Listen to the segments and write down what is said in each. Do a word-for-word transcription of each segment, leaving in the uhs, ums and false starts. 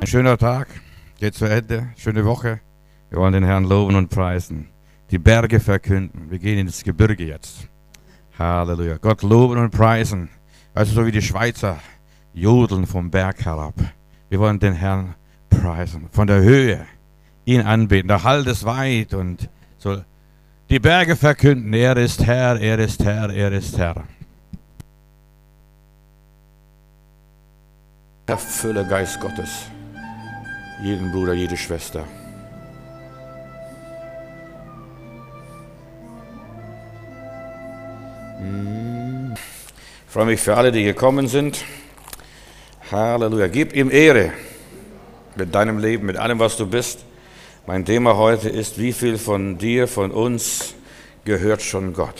Ein schöner Tag, geht zu Ende, schöne Woche. Wir wollen den Herrn loben und preisen, die Berge verkünden. Wir gehen ins Gebirge jetzt. Halleluja. Gott loben und preisen. Also so wie die Schweizer jodeln vom Berg herab. Wir wollen den Herrn preisen, von der Höhe ihn anbeten. Der Hall ist weit und so. Die Berge verkünden, er ist Herr, er ist Herr, er ist Herr. Erfülle Geist Gottes, jeden Bruder, jede Schwester. Ich freue mich für alle, die gekommen sind. Halleluja. Gib ihm Ehre mit deinem Leben, mit allem, was du bist. Mein Thema heute ist, wie viel von dir, von uns gehört schon Gott?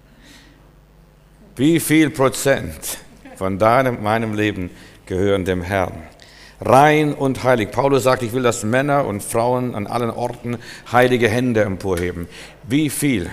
Wie viel Prozent von deinem, meinem Leben gehören dem Herrn? Rein und heilig. Paulus sagt, ich will, dass Männer und Frauen an allen Orten heilige Hände emporheben. Wie viel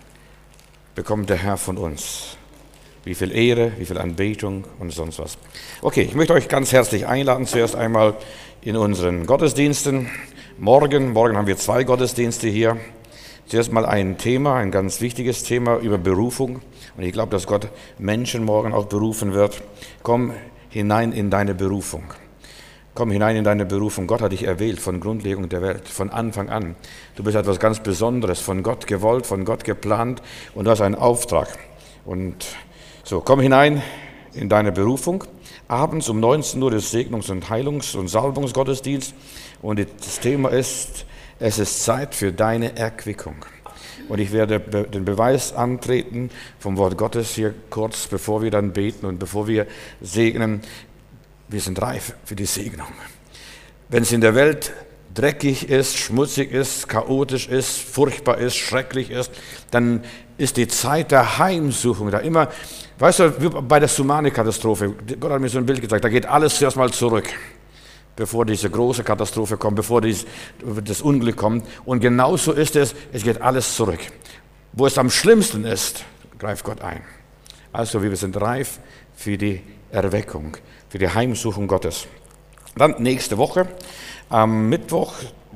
bekommt der Herr von uns? Wie viel Ehre, wie viel Anbetung und sonst was. Okay, ich möchte euch ganz herzlich einladen, zuerst einmal in unseren Gottesdiensten. Morgen, morgen haben wir zwei Gottesdienste hier. Zuerst mal ein Thema, ein ganz wichtiges Thema über Berufung. Und ich glaube, dass Gott Menschen morgen auch berufen wird. Komm hinein in deine Berufung. Komm hinein in deine Berufung. Gott hat dich erwählt von Grundlegung der Welt, von Anfang an. Du bist etwas ganz Besonderes, von Gott gewollt, von Gott geplant und du hast einen Auftrag. Und so, komm hinein in deine Berufung. Abends um neunzehn Uhr ist Segnungs- und Heilungs- und Salbungsgottesdienst. Und das Thema ist, es ist Zeit für deine Erquickung. Und ich werde den Beweis antreten vom Wort Gottes hier kurz, bevor wir dann beten und bevor wir segnen. Wir sind reif für die Segnung. Wenn es in der Welt dreckig ist, schmutzig ist, chaotisch ist, furchtbar ist, schrecklich ist, dann ist die Zeit der Heimsuchung da immer. Weißt du, wie bei der Tsunami-Katastrophe, Gott hat mir so ein Bild gezeigt, da geht alles zuerst mal zurück, bevor diese große Katastrophe kommt, bevor dies, das Unglück kommt. Und genauso ist es, es geht alles zurück. Wo es am schlimmsten ist, greift Gott ein. Also wir sind reif für die Erweckung, für die Heimsuchung Gottes. Dann nächste Woche, am Mittwoch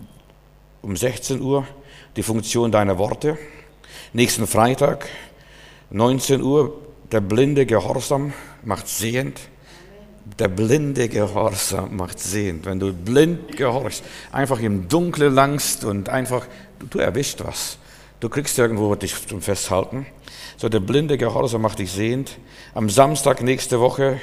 um sechzehn Uhr, die Funktion deiner Worte. Nächsten Freitag, neunzehn Uhr, der blinde Gehorsam macht sehend. Der blinde Gehorsam macht sehend. Wenn du blind gehorchst, einfach im Dunkeln langst und einfach, du, du erwischt was. Du kriegst irgendwo dich zum Festhalten. So, der blinde Gehorsam macht dich sehend. Am Samstag nächste Woche,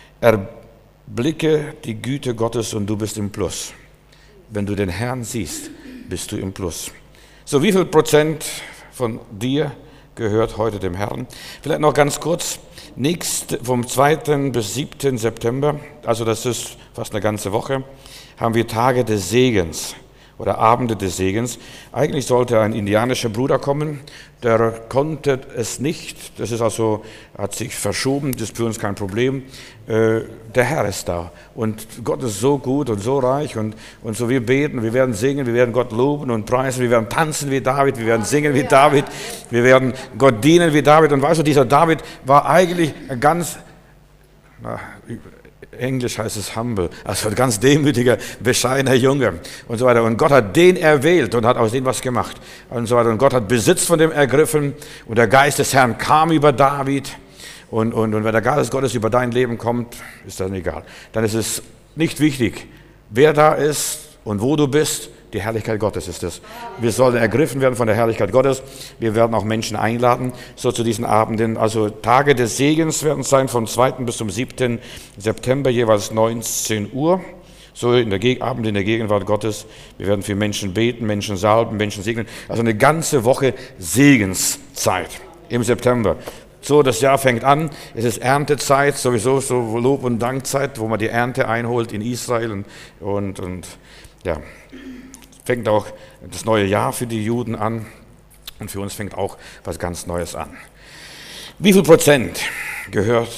erblicke die Güte Gottes und du bist im Plus. Wenn du den Herrn siehst, bist du im Plus. So, wie viel Prozent von dir gehört heute dem Herrn? Vielleicht noch ganz kurz. Nächst, vom zweiten bis siebten September, also das ist fast eine ganze Woche, haben wir Tage des Segens oder Abende des Segens. Eigentlich sollte ein indianischer Bruder kommen, der konnte es nicht. Das ist also, hat sich verschoben, das ist für uns kein Problem. Äh, der Herr ist da und Gott ist so gut und so reich und, und so wir beten, wir werden singen, wir werden Gott loben und preisen, wir werden tanzen wie David, wir werden singen wie David, wir werden Gott dienen wie David. Und weißt du, dieser David war eigentlich ein ganz, na, Englisch heißt es humble, also ein ganz demütiger, bescheidener Junge und so weiter. Und Gott hat den erwählt und hat aus dem was gemacht und so weiter. Und Gott hat Besitz von dem ergriffen und der Geist des Herrn kam über David. Und, und, und wenn der Geist Gottes über dein Leben kommt, ist das egal. Dann ist es nicht wichtig, wer da ist und wo du bist. Die Herrlichkeit Gottes ist es. Wir sollen ergriffen werden von der Herrlichkeit Gottes. Wir werden auch Menschen einladen, so zu diesen Abenden. Also Tage des Segens werden es sein, vom zweiten bis zum siebten September, jeweils neunzehn Uhr. So in der Geg- Abend in der Gegenwart Gottes. Wir werden für Menschen beten, Menschen salben, Menschen segnen. Also eine ganze Woche Segenszeit im September. So, das Jahr fängt an, es ist Erntezeit, sowieso so Lob- und Dankzeit, wo man die Ernte einholt in Israel und, und, und ja, fängt auch das neue Jahr für die Juden an und für uns fängt auch was ganz Neues an. Wie viel Prozent gehört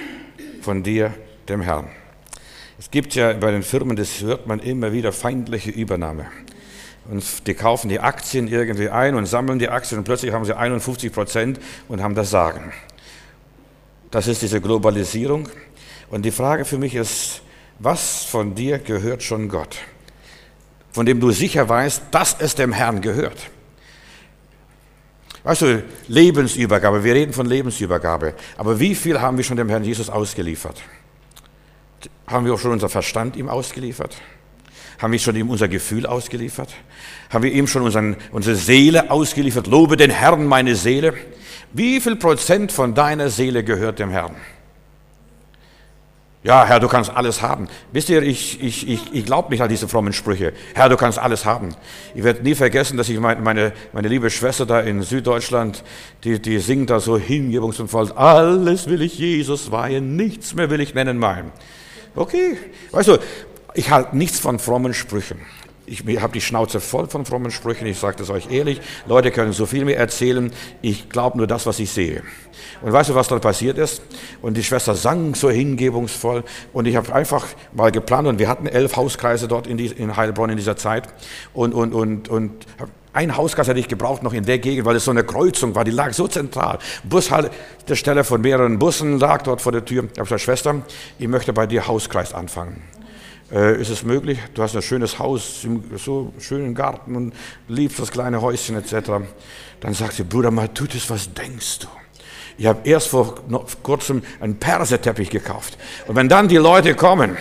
von dir dem Herrn? Es gibt ja bei den Firmen, das hört man immer wieder, feindliche Übernahme. Und die kaufen die Aktien irgendwie ein und sammeln die Aktien und plötzlich haben sie einundfünfzig Prozent und haben das Sagen. Das ist diese Globalisierung. Und die Frage für mich ist, Was von dir gehört schon Gott? Von dem du sicher weißt, dass es dem Herrn gehört. Weißt du, Lebensübergabe, wir reden von Lebensübergabe, aber wie viel haben wir schon dem Herrn Jesus ausgeliefert? Haben wir auch schon unser Verstand ihm ausgeliefert? Haben wir schon ihm unser Gefühl ausgeliefert? Haben wir ihm schon unseren, unsere Seele ausgeliefert? Lobe den Herrn, meine Seele. Wie viel Prozent von deiner Seele gehört dem Herrn? Ja, Herr, du kannst alles haben. Wisst ihr, ich, ich, ich, ich glaube nicht an diese frommen Sprüche. Herr, du kannst alles haben. Ich werde nie vergessen, dass ich meine, meine, meine liebe Schwester da in Süddeutschland, die, die singt da so hingebungsvoll, alles will ich Jesus weihen, nichts mehr will ich nennen mein. Okay, weißt du, ich halte nichts von frommen Sprüchen. Ich habe die Schnauze voll von frommen Sprüchen, ich sage das euch ehrlich. Leute können so viel mir erzählen, ich glaube nur das, was ich sehe. Und weißt du, was dann passiert ist? Und die Schwester sang so hingebungsvoll und ich habe einfach mal geplant und wir hatten elf Hauskreise dort in, die, in Heilbronn in dieser Zeit und, und, und, und ein Hauskreis hätte ich gebraucht noch in der Gegend, weil es so eine Kreuzung war, die lag so zentral. Bushaltestelle von mehreren Bussen lag dort vor der Tür. Ich habe gesagt, Schwester, ich möchte bei dir Hauskreis anfangen. Äh, ist es möglich? Du hast ein schönes Haus, so schönen Garten und liebst das kleine Häuschen et cetera. Dann sagt sie, Bruder Matthäus, was denkst du? Ich habe erst vor noch kurzem einen Perserteppich gekauft. Und wenn dann die Leute kommen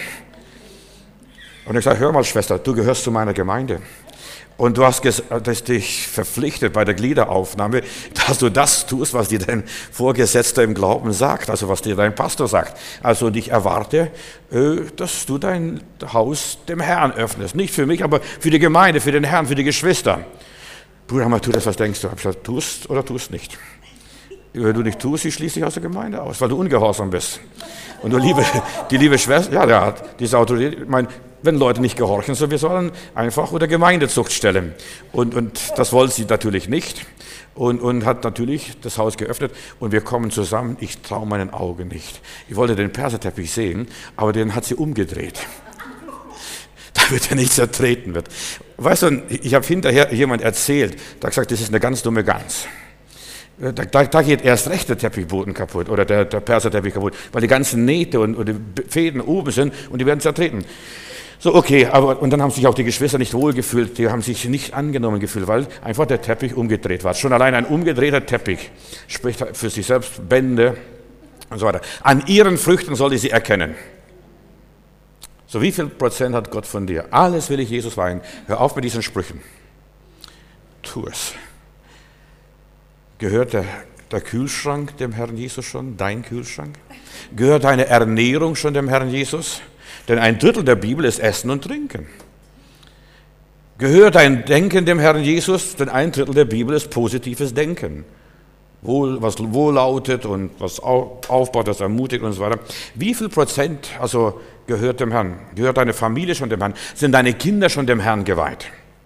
und ich sage, hör mal Schwester, du gehörst zu meiner Gemeinde. Und du hast dass dich verpflichtet bei der Gliederaufnahme, dass du das tust, was dir dein Vorgesetzter im Glauben sagt, also was dir dein Pastor sagt. Also ich erwarte, dass du dein Haus dem Herrn öffnest. Nicht für mich, aber für die Gemeinde, für den Herrn, für die Geschwister. Bruder Matthäus, was denkst du? Ich habe gesagt, tust oder tust nicht. Wenn du nicht tust, ich schließe dich aus der Gemeinde aus, weil du ungehorsam bist. Und du liebe, die liebe Schwester, ja, der hat diese Autorität, ich meine, wenn Leute nicht gehorchen, so wir sollen einfach unter Gemeindezucht stellen. Und, und das wollte sie natürlich nicht und, und hat natürlich das Haus geöffnet und wir kommen zusammen, ich traue meinen Augen nicht. Ich wollte den Perserteppich sehen, aber den hat sie umgedreht, damit er nicht zertreten wird. Weißt du, ich habe hinterher jemand erzählt, der hat gesagt, das ist eine ganz dumme Gans. Da, da, da geht erst recht der Teppichboden kaputt oder der, der Perserteppich kaputt, weil die ganzen Nähte und, und die Fäden oben sind und die werden zertreten. So, okay, aber und dann haben sich auch die Geschwister nicht wohlgefühlt, die haben sich nicht angenommen gefühlt, weil einfach der Teppich umgedreht war. Schon allein ein umgedrehter Teppich spricht für sich selbst Bände und so weiter. An ihren Früchten soll ich sie erkennen. So, wie viel Prozent hat Gott von dir? Alles will ich Jesus weihen. Hör auf mit diesen Sprüchen. Tu es. Gehört der, der Kühlschrank dem Herrn Jesus schon, dein Kühlschrank? Gehört deine Ernährung schon dem Herrn Jesus? Denn ein Drittel der Bibel ist Essen und Trinken. Gehört dein Denken dem Herrn Jesus? Denn ein Drittel der Bibel ist positives Denken. Wohl, was wohllautet und was aufbaut, was ermutigt und so weiter. Wie viel Prozent also gehört dem Herrn? Gehört deine Familie schon dem Herrn? Sind deine Kinder schon dem Herrn geweiht?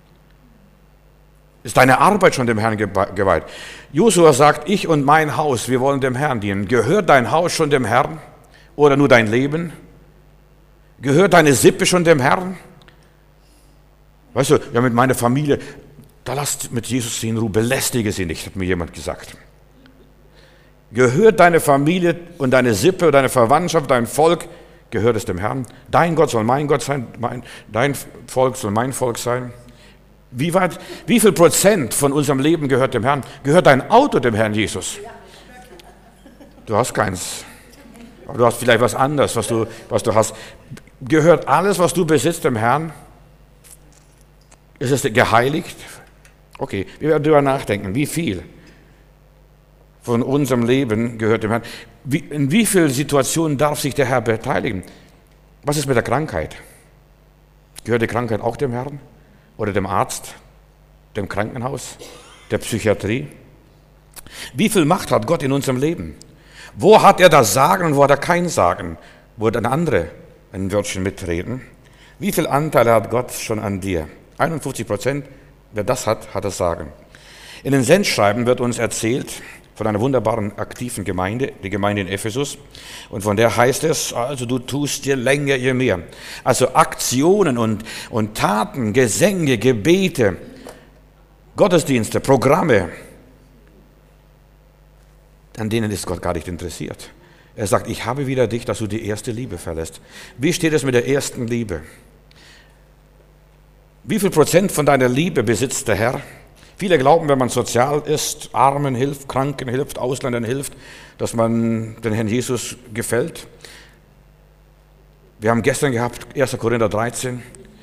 Ist deine Arbeit schon dem Herrn geweiht? Josua sagt, ich und mein Haus, wir wollen dem Herrn dienen. Gehört dein Haus schon dem Herrn? Oder nur dein Leben? Gehört deine Sippe schon dem Herrn? Weißt du, ja mit meiner Familie, da lasst mit Jesus sie in Ruhe, belästige sie nicht, hat mir jemand gesagt. Gehört deine Familie und deine Sippe, deine Verwandtschaft, dein Volk, gehört es dem Herrn? Dein Gott soll mein Gott sein, mein, dein Volk soll mein Volk sein. Wie weit, wie viel Prozent von unserem Leben gehört dem Herrn? Gehört dein Auto dem Herrn Jesus? Du hast keins. Aber du hast vielleicht was anderes, was du, was du hast. Gehört alles, was du besitzt, dem Herrn? Ist es geheiligt? Okay, wir werden darüber nachdenken, wie viel von unserem Leben gehört dem Herrn. Wie, in wie vielen Situationen darf sich der Herr beteiligen? Was ist mit der Krankheit? Gehört die Krankheit auch dem Herrn? Oder dem Arzt, dem Krankenhaus, der Psychiatrie? Wie viel Macht hat Gott in unserem Leben? Wo hat er das Sagen und wo hat er kein Sagen? Wo dann andere ein Wörtchen mitreden? Wie viel Anteil hat Gott schon an dir? einundfünfzig Prozent, wer das hat, hat das Sagen. In den Sendschreiben wird uns erzählt von einer wunderbaren, aktiven Gemeinde, die Gemeinde in Ephesus. Und von der heißt es, also du tust je länger, je mehr. Also Aktionen und, und Taten, Gesänge, Gebete, Gottesdienste, Programme, an denen ist Gott gar nicht interessiert. Er sagt, ich habe wieder dich, dass du die erste Liebe verlässt. Wie steht es mit der ersten Liebe? Wie viel Prozent von deiner Liebe besitzt der Herr? Viele glauben, wenn man sozial ist, Armen hilft, Kranken hilft, Ausländern hilft, dass man den Herrn Jesus gefällt. Wir haben gestern gehabt, erster Korinther dreizehn,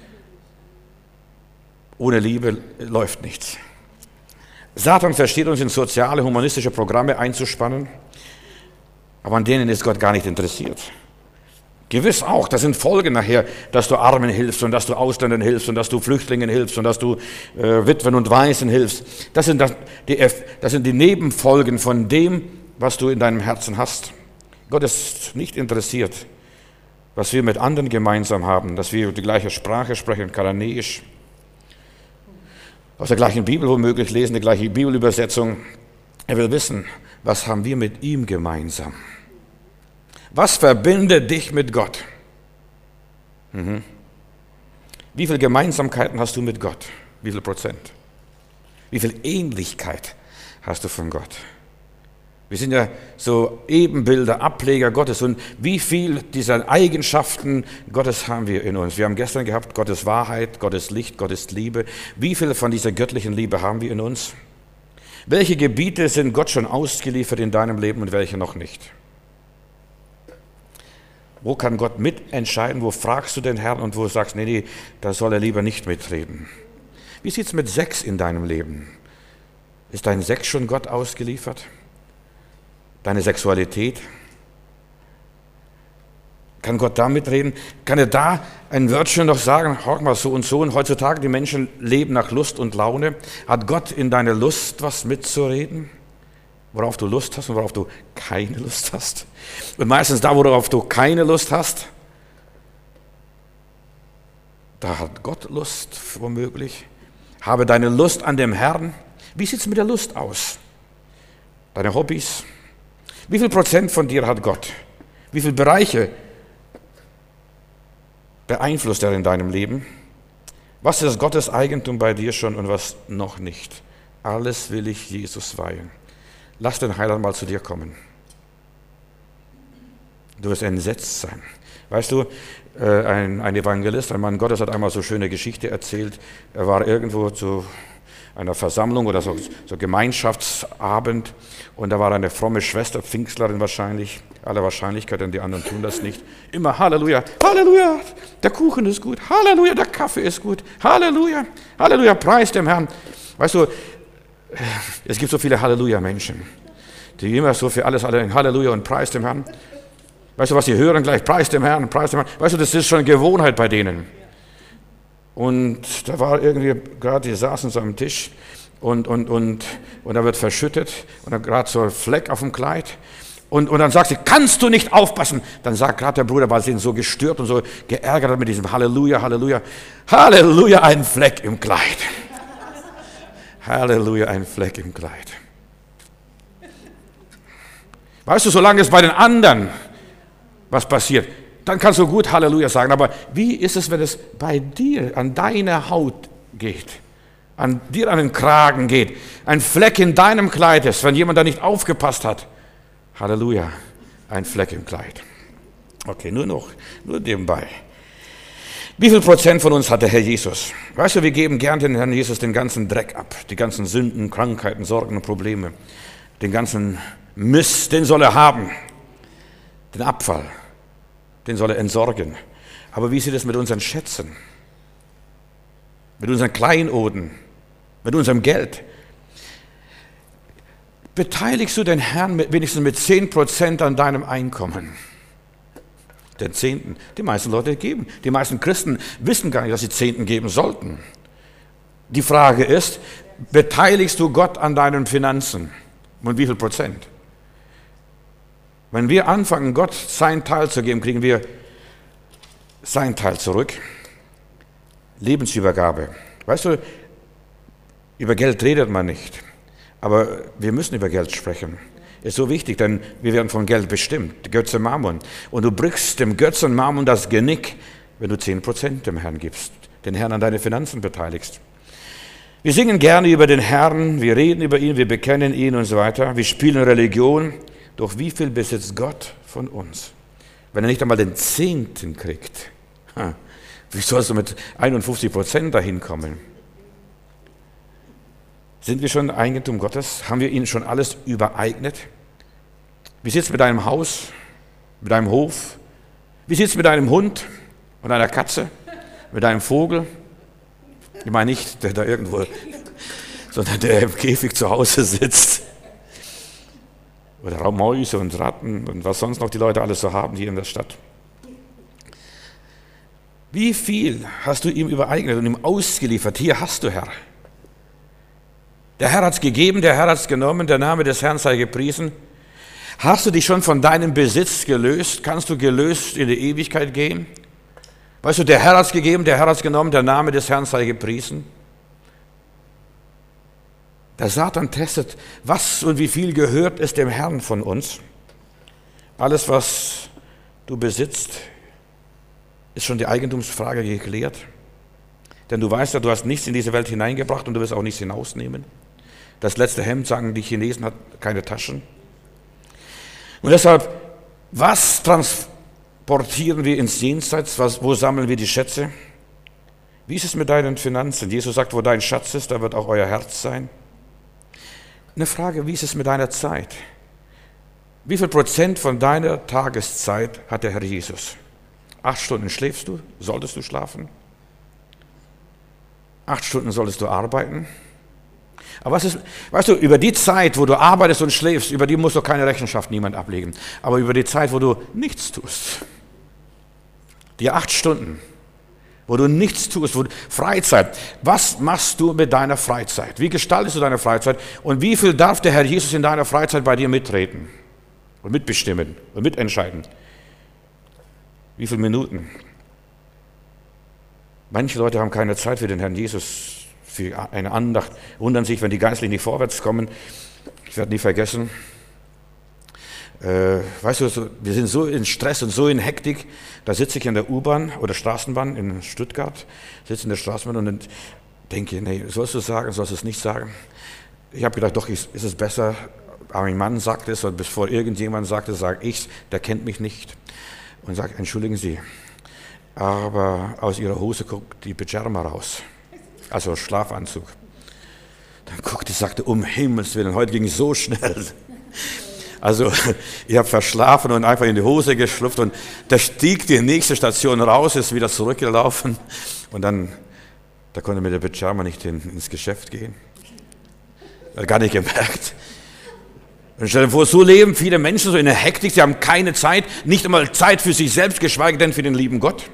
ohne Liebe läuft nichts. Satan versteht uns in soziale, humanistische Programme einzuspannen, aber an denen ist Gott gar nicht interessiert. Gewiss auch, das sind Folgen nachher, dass du Armen hilfst und dass du Ausländern hilfst und dass du Flüchtlingen hilfst und dass du äh, Witwen und Waisen hilfst. Das sind, das, die, das sind die Nebenfolgen von dem, was du in deinem Herzen hast. Gott ist nicht interessiert, was wir mit anderen gemeinsam haben, dass wir die gleiche Sprache sprechen, Kananäisch, aus der gleichen Bibel womöglich lesen, die gleiche Bibelübersetzung. Er will wissen, was haben wir mit ihm gemeinsam? Was verbindet dich mit Gott? Mhm. Wie viele Gemeinsamkeiten hast du mit Gott? Wie viel Prozent? Wie viel Ähnlichkeit hast du von Gott? Wir sind ja so Ebenbilder, Ableger Gottes. Und wie viel dieser Eigenschaften Gottes haben wir in uns? Wir haben gestern gehabt, Gottes Wahrheit, Gottes Licht, Gottes Liebe. Wie viel von dieser göttlichen Liebe haben wir in uns? Welche Gebiete sind Gott schon ausgeliefert in deinem Leben und welche noch nicht? Wo kann Gott mitentscheiden? Wo fragst du den Herrn und wo sagst, nee, nee, da soll er lieber nicht mitreden? Wie sieht es mit Sex in deinem Leben? Ist dein Sex schon Gott ausgeliefert? Deine Sexualität? Kann Gott da mitreden? Kann er da ein Wörtchen noch sagen, hör mal so und so? Und heutzutage, die Menschen leben nach Lust und Laune. Hat Gott in deine Lust was mitzureden? Worauf du Lust hast und worauf du keine Lust hast. Und meistens da, worauf du keine Lust hast, da hat Gott Lust, womöglich. Habe deine Lust an dem Herrn. Wie sieht es mit der Lust aus? Deine Hobbys? Wie viel Prozent von dir hat Gott? Wie viele Bereiche beeinflusst er in deinem Leben? Was ist Gottes Eigentum bei dir schon und was noch nicht? Alles will ich Jesus weihen. Lass den Heiland mal zu dir kommen. Du wirst entsetzt sein. Weißt du, ein, ein Evangelist, ein Mann Gottes hat einmal so eine schöne Geschichte erzählt. Er war irgendwo zu einer Versammlung oder so, so Gemeinschaftsabend und da war eine fromme Schwester, Pfingstlerin wahrscheinlich, aller Wahrscheinlichkeit, denn die anderen tun das nicht. Immer Halleluja, Halleluja, der Kuchen ist gut, Halleluja, der Kaffee ist gut, Halleluja, Halleluja, preis dem Herrn. Weißt du, es gibt so viele Halleluja-Menschen, die immer so für alles alle Halleluja und preis dem Herrn. Weißt du, was sie hören gleich? Preis dem Herrn, preis dem Herrn. Weißt du, das ist schon Gewohnheit bei denen. Und da war irgendwie, gerade die saßen so am Tisch und, und, und, und da wird verschüttet und dann gerade so ein Fleck auf dem Kleid. Und, und dann sagt sie, kannst du nicht aufpassen? Dann sagt gerade der Bruder, weil sie ihn so gestört und so geärgert hat mit diesem Halleluja, Halleluja, Halleluja, ein Fleck im Kleid. Halleluja, ein Fleck im Kleid. Weißt du, solange es bei den anderen was passiert, dann kannst du gut Halleluja sagen. Aber wie ist es, wenn es bei dir an deine Haut geht, an dir an den Kragen geht, ein Fleck in deinem Kleid ist, wenn jemand da nicht aufgepasst hat? Halleluja, ein Fleck im Kleid. Okay, nur noch, nur nebenbei. Wie viel Prozent von uns hat der Herr Jesus? Weißt du, wir geben gern den Herrn Jesus den ganzen Dreck ab, die ganzen Sünden, Krankheiten, Sorgen und Probleme, den ganzen Mist, den soll er haben, den Abfall, den soll er entsorgen. Aber wie sieht es mit unseren Schätzen, mit unseren Kleinoden, mit unserem Geld? Beteiligst du den Herrn mit, wenigstens mit zehn Prozent an deinem Einkommen? Den Zehnten. Die meisten Leute geben. Die meisten Christen wissen gar nicht, dass sie Zehnten geben sollten. Die Frage ist, beteiligst du Gott an deinen Finanzen? Und wie viel Prozent? Wenn wir anfangen, Gott sein Teil zu geben, kriegen wir sein Teil zurück. Lebensübergabe. Weißt du, über Geld redet man nicht. Aber wir müssen über Geld sprechen. Ist so wichtig, denn wir werden von Geld bestimmt. Götze Mammon. Und du brichst dem Götzen Mammon das Genick, wenn du zehn Prozent dem Herrn gibst, den Herrn an deine Finanzen beteiligst. Wir singen gerne über den Herrn, wir reden über ihn, wir bekennen ihn und so weiter. Wir spielen Religion. Doch wie viel besitzt Gott von uns. Wenn er nicht einmal den Zehnten kriegt, wie sollst du mit einundfünfzig Prozent dahin kommen? Sind wir schon Eigentum Gottes? Haben wir ihnen schon alles übereignet? Wie sieht es mit deinem Haus, mit deinem Hof? Wie sieht es mit deinem Hund und deiner Katze, mit deinem Vogel? Ich meine nicht, der da irgendwo, sondern der im Käfig zu Hause sitzt. Oder Mäuse und Ratten und was sonst noch die Leute alles so haben hier in der Stadt. Wie viel hast du ihm übereignet und ihm ausgeliefert? Hier hast du, Herr. Der Herr hat es gegeben, der Herr hat es genommen, der Name des Herrn sei gepriesen. Hast du dich schon von deinem Besitz gelöst? Kannst du gelöst in die Ewigkeit gehen? Weißt du, der Herr hat es gegeben, der Herr hat es genommen, der Name des Herrn sei gepriesen. Der Satan testet, was und wie viel gehört es dem Herrn von uns. Alles, was du besitzt, ist schon die Eigentumsfrage geklärt. Denn du weißt ja, du hast nichts in diese Welt hineingebracht und du wirst auch nichts hinausnehmen. Das letzte Hemd, sagen die Chinesen, hat keine Taschen. Und deshalb, was transportieren wir ins Jenseits? Was, wo sammeln wir die Schätze? Wie ist es mit deinen Finanzen? Jesus sagt, wo dein Schatz ist, da wird auch euer Herz sein. Eine Frage, wie ist es mit deiner Zeit? Wie viel Prozent von deiner Tageszeit hat der Herr Jesus? Acht Stunden schläfst du? Solltest du schlafen? Acht Stunden solltest du arbeiten? Aber was ist, weißt du, über die Zeit, wo du arbeitest und schläfst, über die musst du keine Rechenschaft niemand ablegen. Aber über die Zeit, wo du nichts tust, die acht Stunden, wo du nichts tust, wo du, Freizeit, was machst du mit deiner Freizeit? Wie gestaltest du deine Freizeit? Und wie viel darf der Herr Jesus in deiner Freizeit bei dir mitreden und mitbestimmen und mitentscheiden? Wie viele Minuten? Manche Leute haben keine Zeit für den Herrn Jesus, für eine Andacht, wundern sich, wenn die geistlich nicht vorwärts kommen. Ich werde nie vergessen, äh, weißt du, so, wir sind so in Stress und so in Hektik, da sitze ich in der U-Bahn oder Straßenbahn in Stuttgart, sitze in der Straßenbahn und dann denke, nee, sollst du es sagen, sollst du es nicht sagen? Ich habe gedacht, doch, ist, ist es besser, aber mein Mann sagt es und bevor irgendjemand sagt es, sage ich, der kennt mich nicht und sage, entschuldigen Sie, aber aus Ihrer Hose guckt die Pyjama raus. Also Schlafanzug. Dann guckte ich, sagte, um Himmels Willen, heute ging es so schnell. Also ich habe verschlafen und einfach in die Hose geschlüpft und da stieg die nächste Station raus, ist wieder zurückgelaufen und dann, da konnte mit der Pyjama nicht in, ins Geschäft gehen. Hat gar nicht gemerkt. Und stell dir vor, so leben viele Menschen so in der Hektik, sie haben keine Zeit, nicht einmal Zeit für sich selbst, geschweige denn für den lieben Gott.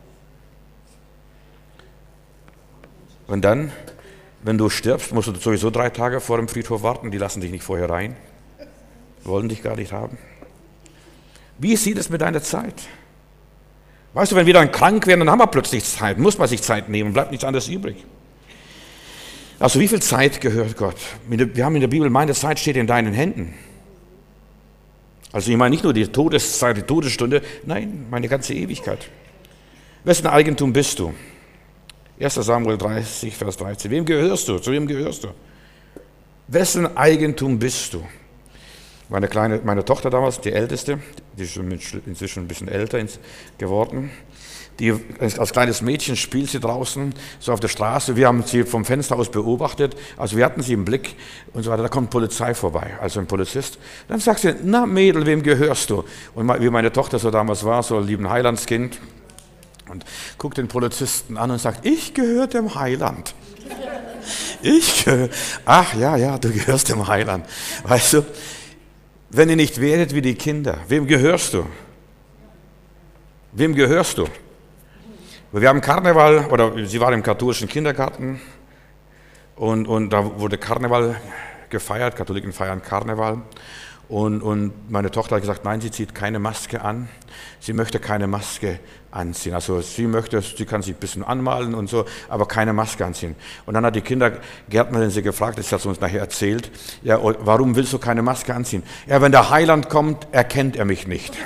Und dann, wenn du stirbst, musst du sowieso drei Tage vor dem Friedhof warten, die lassen dich nicht vorher rein, wollen dich gar nicht haben. Wie sieht es mit deiner Zeit? Weißt du, wenn wir dann krank werden, dann haben wir plötzlich Zeit, muss man sich Zeit nehmen, bleibt nichts anderes übrig. Also wie viel Zeit gehört Gott? Wir haben in der Bibel, meine Zeit steht in deinen Händen. Also ich meine nicht nur die Todeszeit, die Todesstunde, nein, meine ganze Ewigkeit. Wessen Eigentum bist du? erster Samuel dreißig, Vers dreizehn. Wem gehörst du? Zu wem gehörst du? Wessen Eigentum bist du? Meine kleine, meine Tochter damals, die älteste, die ist schon inzwischen ein bisschen älter geworden, die, als kleines Mädchen spielt sie draußen, so auf der Straße. Wir haben sie vom Fenster aus beobachtet, also wir hatten sie im Blick und so weiter. Da kommt Polizei vorbei, also ein Polizist. Dann sagt sie, na Mädel, wem gehörst du? Und wie meine Tochter so damals war, so ein lieben Heilandskind, und guckt den Polizisten an und sagt, ich gehöre dem Heiland. Ich gehöre, ach ja, ja, du gehörst dem Heiland. Weißt du, wenn ihr nicht werdet wie die Kinder, wem gehörst du? Wem gehörst du? Wir haben Karneval, oder sie war im katholischen Kindergarten und, und da wurde Karneval gefeiert, Katholiken feiern Karneval. Und, und meine Tochter hat gesagt, nein, sie zieht keine Maske an. Sie möchte keine Maske anziehen. Also sie möchte, sie kann sich ein bisschen anmalen und so, aber keine Maske anziehen. Und dann hat die Kindergärtnerin sie gefragt, das hat sie uns nachher erzählt, ja, warum willst du keine Maske anziehen? Ja, wenn der Heiland kommt, erkennt er mich nicht.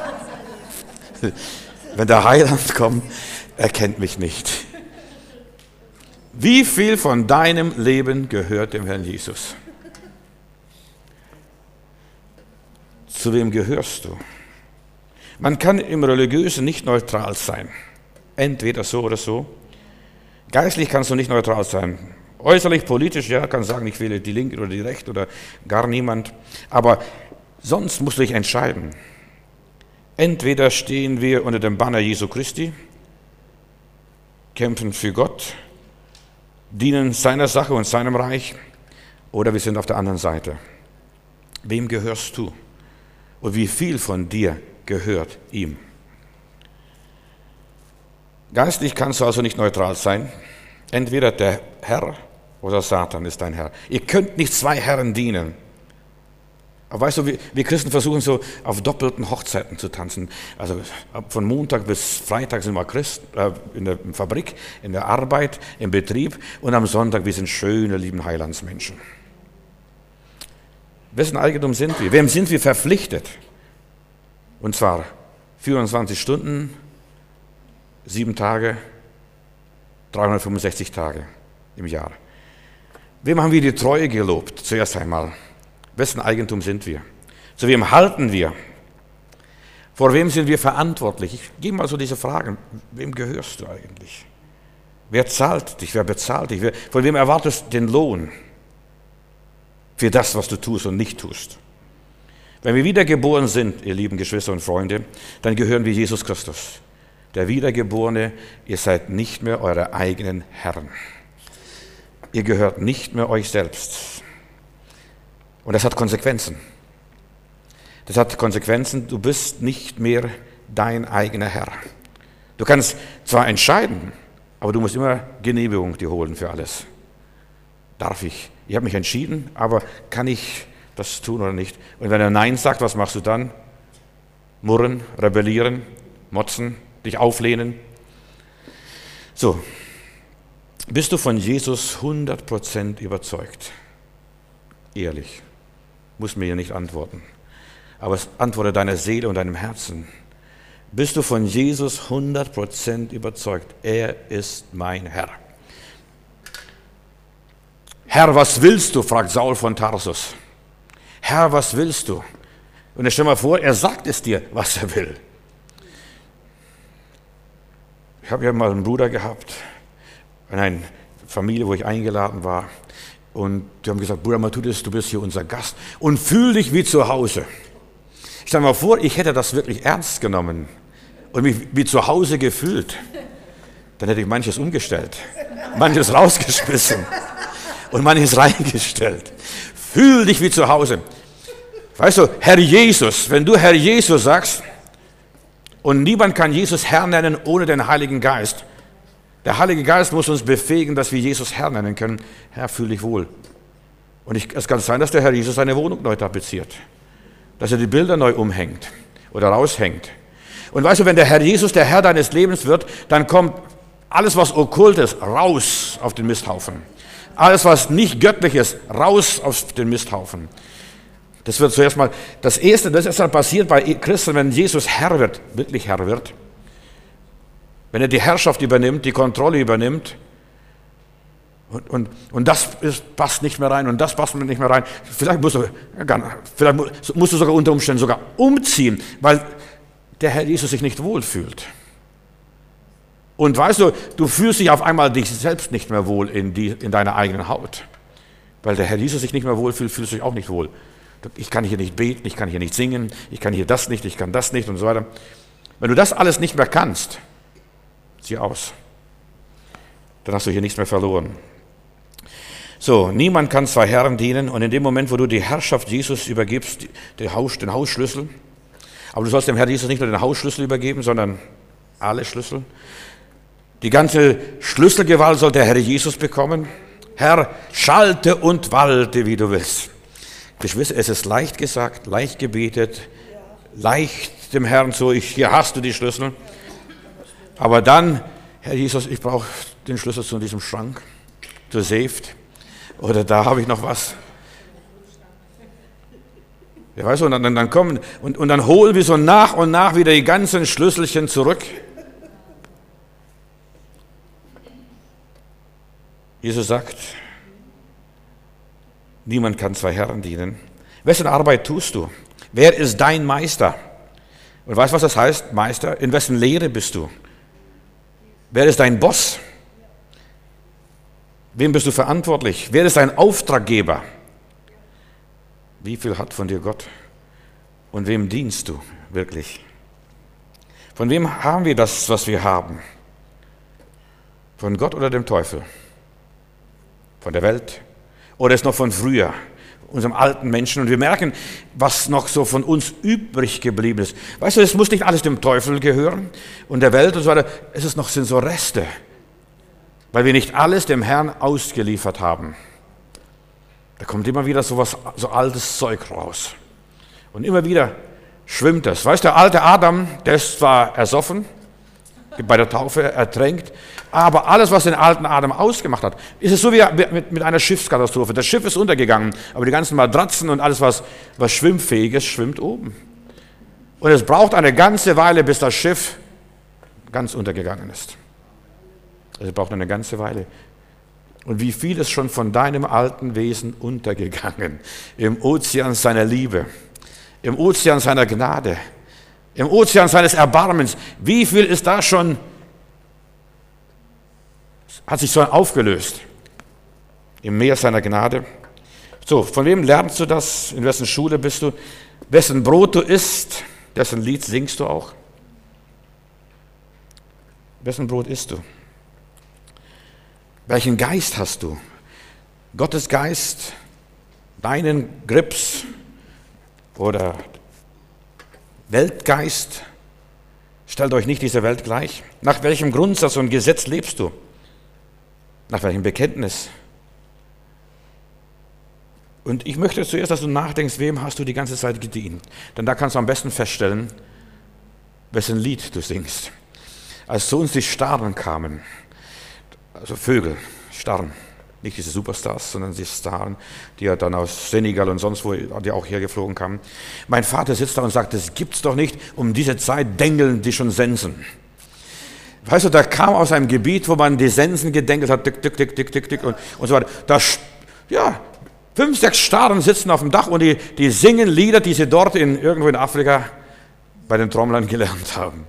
Wenn der Heiland kommt, erkennt mich nicht. Wie viel von deinem Leben gehört dem Herrn Jesus? Zu wem gehörst du? Man kann im Religiösen nicht neutral sein. Entweder so oder so. Geistlich kannst du nicht neutral sein. Äußerlich, politisch, ja, kann sagen, ich wähle die Linke oder die Rechte oder gar niemand. Aber sonst musst du dich entscheiden. Entweder stehen wir unter dem Banner Jesu Christi, kämpfen für Gott, dienen seiner Sache und seinem Reich, oder wir sind auf der anderen Seite. Wem gehörst du? Und wie viel von dir gehört ihm? Geistlich kannst du also nicht neutral sein. Entweder der Herr oder Satan ist dein Herr. Ihr könnt nicht zwei Herren dienen. Aber weißt du, wir, wir Christen versuchen so auf doppelten Hochzeiten zu tanzen. Also von Montag bis Freitag sind wir Christen, äh, in der Fabrik, in der Arbeit, im Betrieb, und am Sonntag, wir sind schöne, lieben Heilandsmenschen. Wessen Eigentum sind wir? Wem sind wir verpflichtet? Und zwar vierundzwanzig Stunden, sieben Tage, dreihundertfünfundsechzig Tage im Jahr. Wem haben wir die Treue gelobt? Zuerst einmal. Wessen Eigentum sind wir? Zu wem halten wir? Vor wem sind wir verantwortlich? Ich gebe mal so diese Fragen. Wem gehörst du eigentlich? Wer zahlt dich? Wer bezahlt dich? Wer, von wem erwartest du den Lohn für das, was du tust und nicht tust? Wenn wir wiedergeboren sind, ihr lieben Geschwister und Freunde, dann gehören wir Jesus Christus. Der Wiedergeborene, ihr seid nicht mehr eure eigenen Herren. Ihr gehört nicht mehr euch selbst. Und das hat Konsequenzen. Das hat Konsequenzen, du bist nicht mehr dein eigener Herr. Du kannst zwar entscheiden, aber du musst immer Genehmigung dir holen für alles. Darf ich? Ich habe mich entschieden, aber kann ich das tun oder nicht? Und wenn er Nein sagt, was machst du dann? Murren, rebellieren, motzen, dich auflehnen. So, bist du von Jesus hundert Prozent überzeugt? Ehrlich. Muss mir hier nicht antworten. Aber es antworte deiner Seele und deinem Herzen. Bist du von Jesus hundert Prozent überzeugt? Er ist mein Herr. Herr, was willst du? Fragt Saul von Tarsus. Herr, was willst du? Und stell dir mal vor, er sagt es dir, was er will. Ich habe ja mal einen Bruder gehabt, in einer Familie, wo ich eingeladen war. Und die haben gesagt, Bruder Matthäus, du bist hier unser Gast und fühl dich wie zu Hause. Ich stelle mir vor, ich hätte das wirklich ernst genommen und mich wie zu Hause gefühlt. Dann hätte ich manches umgestellt, manches rausgeschmissen und manches reingestellt. Fühl dich wie zu Hause. Weißt du, Herr Jesus, wenn du Herr Jesus sagst, und niemand kann Jesus Herr nennen ohne den Heiligen Geist. Der Heilige Geist muss uns befähigen, dass wir Jesus Herr nennen können. Herr, fühl dich wohl. Und ich, es kann sein, dass der Herr Jesus seine Wohnung neu tapeziert. Dass er die Bilder neu umhängt oder raushängt. Und weißt du, wenn der Herr Jesus der Herr deines Lebens wird, dann kommt alles, was okkult ist, raus auf den Misthaufen. Alles, was nicht göttlich ist, raus auf den Misthaufen. Das wird zuerst mal, das Erste, das ist dann passiert bei Christen, wenn Jesus Herr wird, wirklich Herr wird. Wenn er die Herrschaft übernimmt, die Kontrolle übernimmt, und, und, und das ist, passt nicht mehr rein und das passt nicht mehr rein. Vielleicht musst du, vielleicht musst du sogar unter Umständen sogar umziehen, weil der Herr Jesus sich nicht wohlfühlt. Und weißt du, du fühlst dich auf einmal dich selbst nicht mehr wohl in, die, in deiner eigenen Haut. Weil der Herr Jesus sich nicht mehr wohlfühlt, fühlst du dich auch nicht wohl. Ich kann hier nicht beten, ich kann hier nicht singen, ich kann hier das nicht, ich kann das nicht und so weiter. Wenn du das alles nicht mehr kannst, sieh aus. Dann hast du hier nichts mehr verloren. So, niemand kann zwei Herren dienen, und in dem Moment, wo du die Herrschaft Jesus übergibst, den, Haus, den Hausschlüssel, aber du sollst dem Herrn Jesus nicht nur den Hausschlüssel übergeben, sondern alle Schlüssel. Die ganze Schlüsselgewalt soll der Herr Jesus bekommen. Herr, schalte und walte, wie du willst. Geschwister, es ist leicht gesagt, leicht gebetet, leicht dem Herrn so, ich, hier hast du die Schlüssel. Aber dann, Herr Jesus, ich brauche den Schlüssel zu diesem Schrank, zur Safe, oder da habe ich noch was. Ja, weißt du, und dann, dann kommen, und, und dann holen wir so nach und nach wieder die ganzen Schlüsselchen zurück. Jesus sagt, niemand kann zwei Herren dienen. Wessen Arbeit tust du? Wer ist dein Meister? Und weißt du, was das heißt, Meister? In wessen Lehre bist du? Wer ist dein Boss? Wem bist du verantwortlich? Wer ist dein Auftraggeber? Wie viel hat von dir Gott? Und wem dienst du wirklich? Von wem haben wir das, was wir haben? Von Gott oder dem Teufel? Von der Welt? Oder ist noch von früher, unserem alten Menschen? Und wir merken, was noch so von uns übrig geblieben ist. Weißt du, es muss nicht alles dem Teufel gehören und der Welt und so weiter. Es ist noch, sind so Reste, weil wir nicht alles dem Herrn ausgeliefert haben. Da kommt immer wieder so was, so altes Zeug raus. Und immer wieder schwimmt das. Weißt du, der alte Adam, der ist zwar ersoffen, bei der Taufe ertränkt, aber alles, was den alten Adam ausgemacht hat, ist es so wie mit, mit einer Schiffskatastrophe. Das Schiff ist untergegangen, aber die ganzen Matratzen und alles, was, was schwimmfähig ist, schwimmt oben. Und es braucht eine ganze Weile, bis das Schiff ganz untergegangen ist. Es braucht eine ganze Weile. Und wie viel ist schon von deinem alten Wesen untergegangen? Im Ozean seiner Liebe, im Ozean seiner Gnade, im Ozean seines Erbarmens. Wie viel ist da schon, hat sich so aufgelöst? Im Meer seiner Gnade. So, von wem lernst du das? In wessen Schule bist du? Wessen Brot du isst, dessen Lied singst du auch? Wessen Brot isst du? Welchen Geist hast du? Gottes Geist, deinen Grips oder Weltgeist? Stellt euch nicht diese Welt gleich. Nach welchem Grundsatz und Gesetz lebst du? Nach welchem Bekenntnis? Und ich möchte zuerst, dass du nachdenkst, wem hast du die ganze Zeit gedient? Denn da kannst du am besten feststellen, wessen Lied du singst. Als zu uns die Starren kamen, also Vögel, Starren, nicht diese Superstars, sondern die Starren, die ja dann aus Senegal und sonst wo, die auch hier geflogen kamen. Mein Vater sitzt da und sagt, das gibt's doch nicht, um diese Zeit dengeln die schon Sensen. Weißt du, da kam aus einem Gebiet, wo man die Sensen gedengelt hat, tick, tick, tick, tick, tick, tick und, und so weiter. Da, ja, fünf, sechs Starren sitzen auf dem Dach und die, die singen Lieder, die sie dort in, irgendwo in Afrika bei den Trommlern gelernt haben.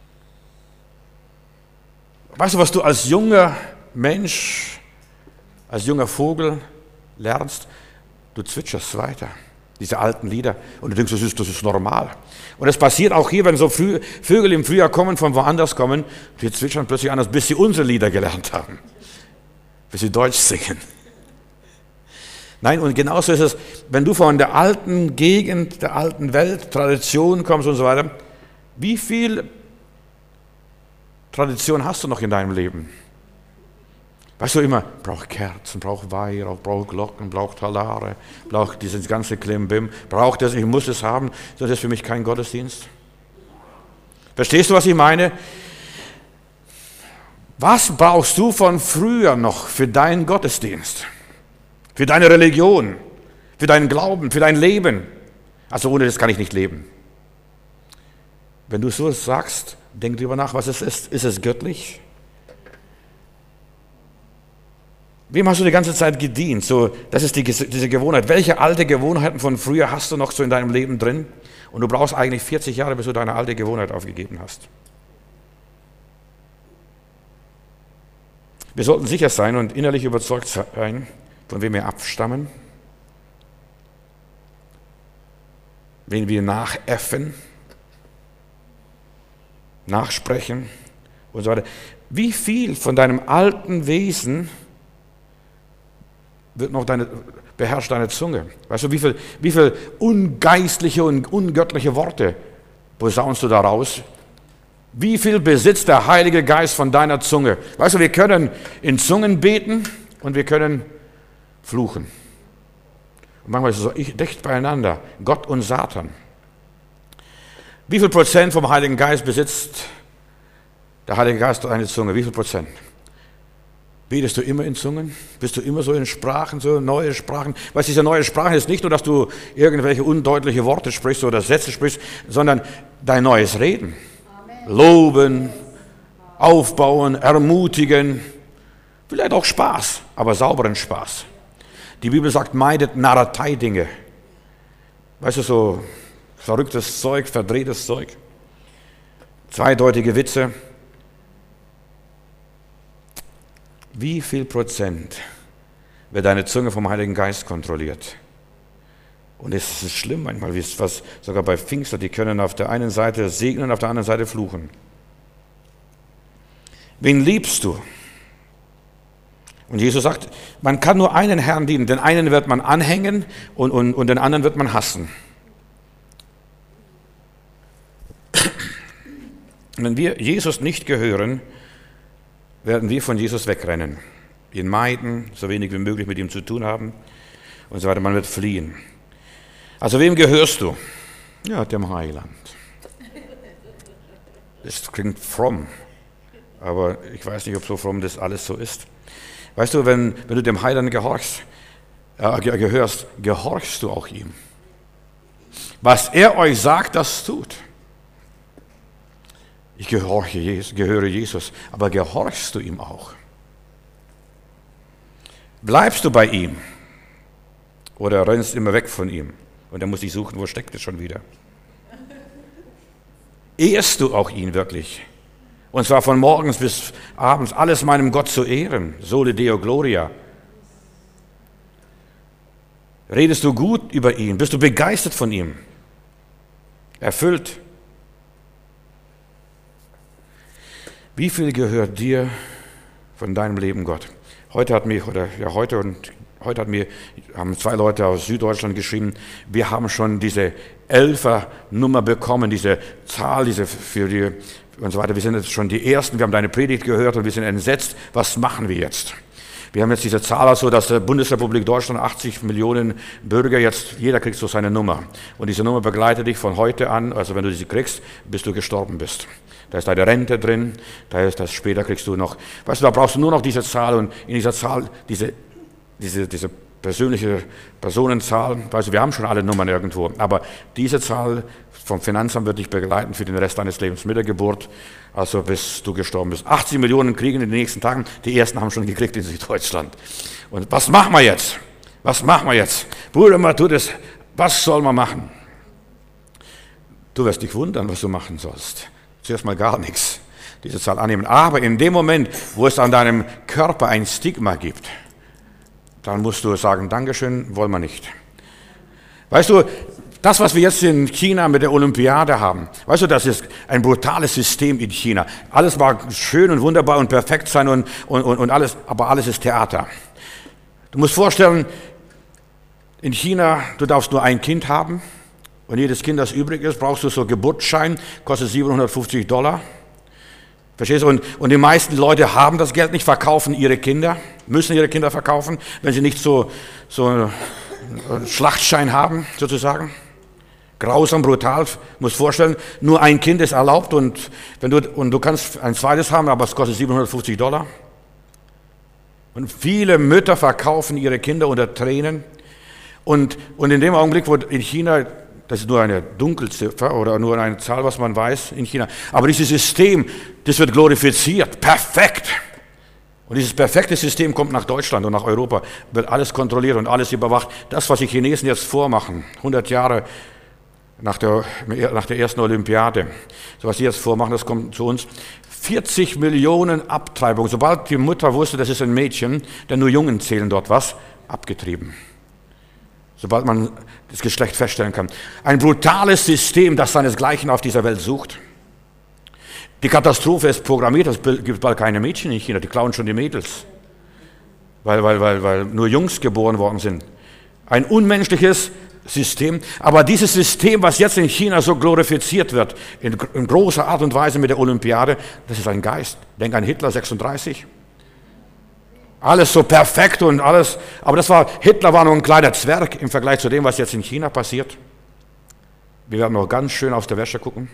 Weißt du, was du als junger Mensch, als junger Vogel lernst? Du zwitscherst weiter, diese alten Lieder, und du denkst, das ist, das ist normal. Und es passiert auch hier, wenn so Früh, Vögel im Frühjahr kommen, von woanders kommen, die zwitschern plötzlich anders, bis sie unsere Lieder gelernt haben, bis sie Deutsch singen. Nein, und genauso ist es, wenn du von der alten Gegend, der alten Welt, Tradition kommst und so weiter, wie viel Tradition hast du noch in deinem Leben? Weißt du immer, braucht Kerzen, braucht Weihrauch, braucht Glocken, braucht Talare, braucht dieses ganze Klimbim, braucht das, ich muss es haben, das ist für mich kein Gottesdienst. Verstehst du, was ich meine? Was brauchst du von früher noch für deinen Gottesdienst? Für deine Religion, für deinen Glauben, für dein Leben? Also ohne das kann ich nicht leben. Wenn du so sagst, denk drüber nach, was es ist. Ist es göttlich? Wem hast du die ganze Zeit gedient? So, das ist die, diese Gewohnheit. Welche alte Gewohnheiten von früher hast du noch so in deinem Leben drin? Und du brauchst eigentlich vierzig Jahre, bis du deine alte Gewohnheit aufgegeben hast. Wir sollten sicher sein und innerlich überzeugt sein, von wem wir abstammen, wen wir nachäffen, nachsprechen und so weiter. Wie viel von deinem alten Wesen wird noch deine, beherrscht deine Zunge? Weißt du, wie viel, wie viel ungeistliche und ungöttliche Worte posaunst du da raus? Wie viel besitzt der Heilige Geist von deiner Zunge? Weißt du, wir können in Zungen beten und wir können fluchen. Und manchmal ist es so dicht beieinander, Gott und Satan. Wie viel Prozent vom Heiligen Geist besitzt der Heilige Geist deine Zunge? Wie viel Prozent? Betest du immer in Zungen? Bist du immer so in Sprachen, so neue Sprachen? Weißt du, diese neue Sprache ist nicht nur, dass du irgendwelche undeutliche Worte sprichst oder Sätze sprichst, sondern dein neues Reden. Amen. Loben, aufbauen, ermutigen, vielleicht auch Spaß, aber sauberen Spaß. Die Bibel sagt, meidet Narretei-Dinge. Weißt du, so verrücktes Zeug, verdrehtes Zeug. Zweideutige Witze. Wie viel Prozent wird deine Zunge vom Heiligen Geist kontrolliert? Und es ist schlimm manchmal, wie es was sogar bei Pfingster, die können auf der einen Seite segnen, auf der anderen Seite fluchen. Wen liebst du? Und Jesus sagt, man kann nur einen Herrn dienen, den einen wird man anhängen und, und, und den anderen wird man hassen. Und wenn wir Jesus nicht gehören, werden wir von Jesus wegrennen, ihn meiden, so wenig wie möglich mit ihm zu tun haben und so weiter. Man wird fliehen. Also wem gehörst du? Ja, dem Heiland. Das klingt fromm, aber ich weiß nicht, ob so fromm das alles so ist. Weißt du, wenn, wenn du dem Heiland gehorchst, äh, gehörst, gehorchst du auch ihm. Was er euch sagt, das tut. Ich gehorche Jesus, gehöre Jesus, aber gehorchst du ihm auch? Bleibst du bei ihm oder rennst immer weg von ihm? Und dann muss ich suchen, wo steckt es schon wieder? Ehrst du auch ihn wirklich? Und zwar von morgens bis abends, alles meinem Gott zu ehren. Sole Deo Gloria. Redest du gut über ihn? Bist du begeistert von ihm? Erfüllt? Wie viel gehört dir von deinem Leben, Gott? Heute hat mir, oder ja heute und heute hat mir, haben zwei Leute aus Süddeutschland geschrieben, wir haben schon diese Elfer-Nummer bekommen, diese Zahl, diese für die und so weiter. Wir sind jetzt schon die Ersten, wir haben deine Predigt gehört und wir sind entsetzt. Was machen wir jetzt? Wir haben jetzt diese Zahl also, dass der Bundesrepublik Deutschland achtzig Millionen Bürger jetzt, jeder kriegt so seine Nummer. Und diese Nummer begleitet dich von heute an, also wenn du sie kriegst, bis du gestorben bist. Da ist deine Rente drin, da ist das später kriegst du noch, weißt du, da brauchst du nur noch diese Zahl und in dieser Zahl diese, diese, diese persönliche Personenzahl, weißt du, wir haben schon alle Nummern irgendwo, aber diese Zahl vom Finanzamt wird dich begleiten für den Rest deines Lebens mit der Geburt, also bis du gestorben bist. achtzig Millionen kriegen in den nächsten Tagen, die ersten haben schon gekriegt in Süddeutschland. Und was machen wir jetzt? Was machen wir jetzt? Bruder, mal tu das, was soll man machen? Du wirst dich wundern, was du machen sollst. Zuerst mal gar nichts, diese Zahl annehmen. Aber in dem Moment, wo es an deinem Körper ein Stigma gibt, dann musst du sagen, Dankeschön, wollen wir nicht. Weißt du, das, was wir jetzt in China mit der Olympiade haben, weißt du, das ist ein brutales System in China. Alles mag schön und wunderbar und perfekt sein und, und, und alles, aber alles ist Theater. Du musst vorstellen, in China, du darfst nur ein Kind haben. Und jedes Kind, das übrig ist, brauchst du so Geburtsschein, kostet siebenhundertfünfzig Dollar. Verstehst du? Und, und die meisten Leute haben das Geld nicht, verkaufen ihre Kinder, müssen ihre Kinder verkaufen, wenn sie nicht so, so einen Schlachtschein haben, sozusagen. Grausam, brutal, musst vorstellen, nur ein Kind ist erlaubt und, wenn du, und du kannst ein zweites haben, aber es kostet siebenhundertfünfzig Dollar. Und viele Mütter verkaufen ihre Kinder unter Tränen. Und, und in dem Augenblick, wo in China, das ist nur eine Dunkelziffer oder nur eine Zahl, was man weiß in China, aber dieses System, das wird glorifiziert, perfekt. Und dieses perfekte System kommt nach Deutschland und nach Europa, wird alles kontrolliert und alles überwacht. Das, was die Chinesen jetzt vormachen, hundert Jahre nach der, nach der ersten Olympiade, so was sie jetzt vormachen, das kommt zu uns. vierzig Millionen Abtreibungen, sobald die Mutter wusste, das ist ein Mädchen, denn nur Jungen zählen dort was, abgetrieben. Sobald man das Geschlecht feststellen kann. Ein brutales System, das seinesgleichen auf dieser Welt sucht. Die Katastrophe ist programmiert, es gibt bald keine Mädchen in China, die klauen schon die Mädels, weil, weil, weil, weil nur Jungs geboren worden sind. Ein unmenschliches System, aber dieses System, was jetzt in China so glorifiziert wird, in, in großer Art und Weise mit der Olympiade, das ist ein Geist. Denk an Hitler sechsunddreißig. Alles so perfekt und alles, aber das war, Hitler war nur ein kleiner Zwerg im Vergleich zu dem, was jetzt in China passiert. Wir werden noch ganz schön aus der Wäsche gucken.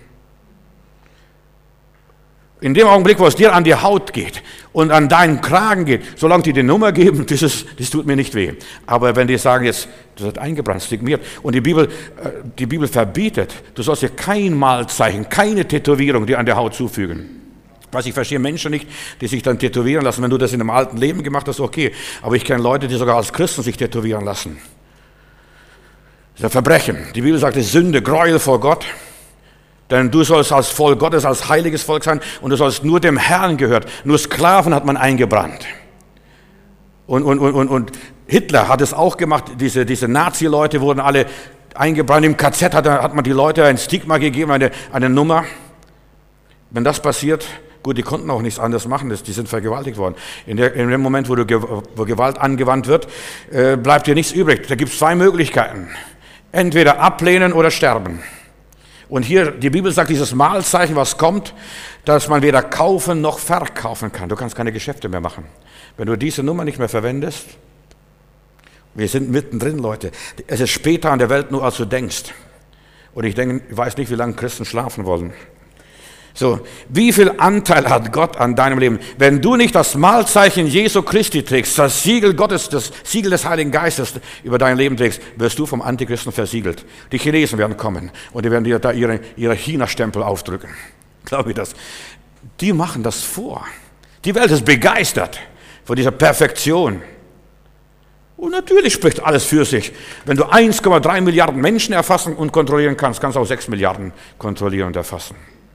In dem Augenblick, wo es dir an die Haut geht und an deinen Kragen geht, solange die die Nummer geben, das, ist, das tut mir nicht weh. Aber wenn die sagen jetzt, das wird eingebrannt, stigmiert, und die Bibel, die Bibel verbietet, du sollst dir kein Malzeichen, keine Tätowierung dir an der Haut zufügen. Was ich verstehe Menschen nicht, die sich dann tätowieren lassen. Wenn du das in einem alten Leben gemacht hast, okay. Aber ich kenne Leute, die sogar als Christen sich tätowieren lassen. Das ist ein Verbrechen. Die Bibel sagt, es ist Sünde, Gräuel vor Gott. Denn du sollst als Volk Gottes, als heiliges Volk sein und du sollst nur dem Herrn gehört. Nur Sklaven hat man eingebrannt. Und, und, und, und, und Hitler hat es auch gemacht. Diese, diese Nazi-Leute wurden alle eingebrannt. Im K Z hat, hat man die Leute ein Stigma gegeben, eine, eine Nummer. Wenn das passiert, gut, die konnten auch nichts anderes machen, die sind vergewaltigt worden. In, der, in dem Moment, wo, du, wo Gewalt angewandt wird, äh, bleibt dir nichts übrig. Da gibt es zwei Möglichkeiten. Entweder ablehnen oder sterben. Und hier, die Bibel sagt, dieses Mahlzeichen, was kommt, dass man weder kaufen noch verkaufen kann. Du kannst keine Geschäfte mehr machen. Wenn du diese Nummer nicht mehr verwendest, wir sind mittendrin, Leute. Es ist später an der Welt nur, als du denkst. Und ich denke, ich weiß nicht, wie lange Christen schlafen wollen. So, wie viel Anteil hat Gott an deinem Leben? Wenn du nicht das Mahlzeichen Jesu Christi trägst, das Siegel Gottes, das Siegel des Heiligen Geistes über dein Leben trägst, wirst du vom Antichristen versiegelt. Die Chinesen werden kommen und die werden dir da ihre, ihre China-Stempel aufdrücken. Glaube ich das. Die machen das vor. Die Welt ist begeistert von dieser Perfektion. Und natürlich spricht alles für sich. Wenn du eins Komma drei Milliarden Menschen erfassen und kontrollieren kannst, kannst du auch sechs Milliarden kontrollieren und erfassen.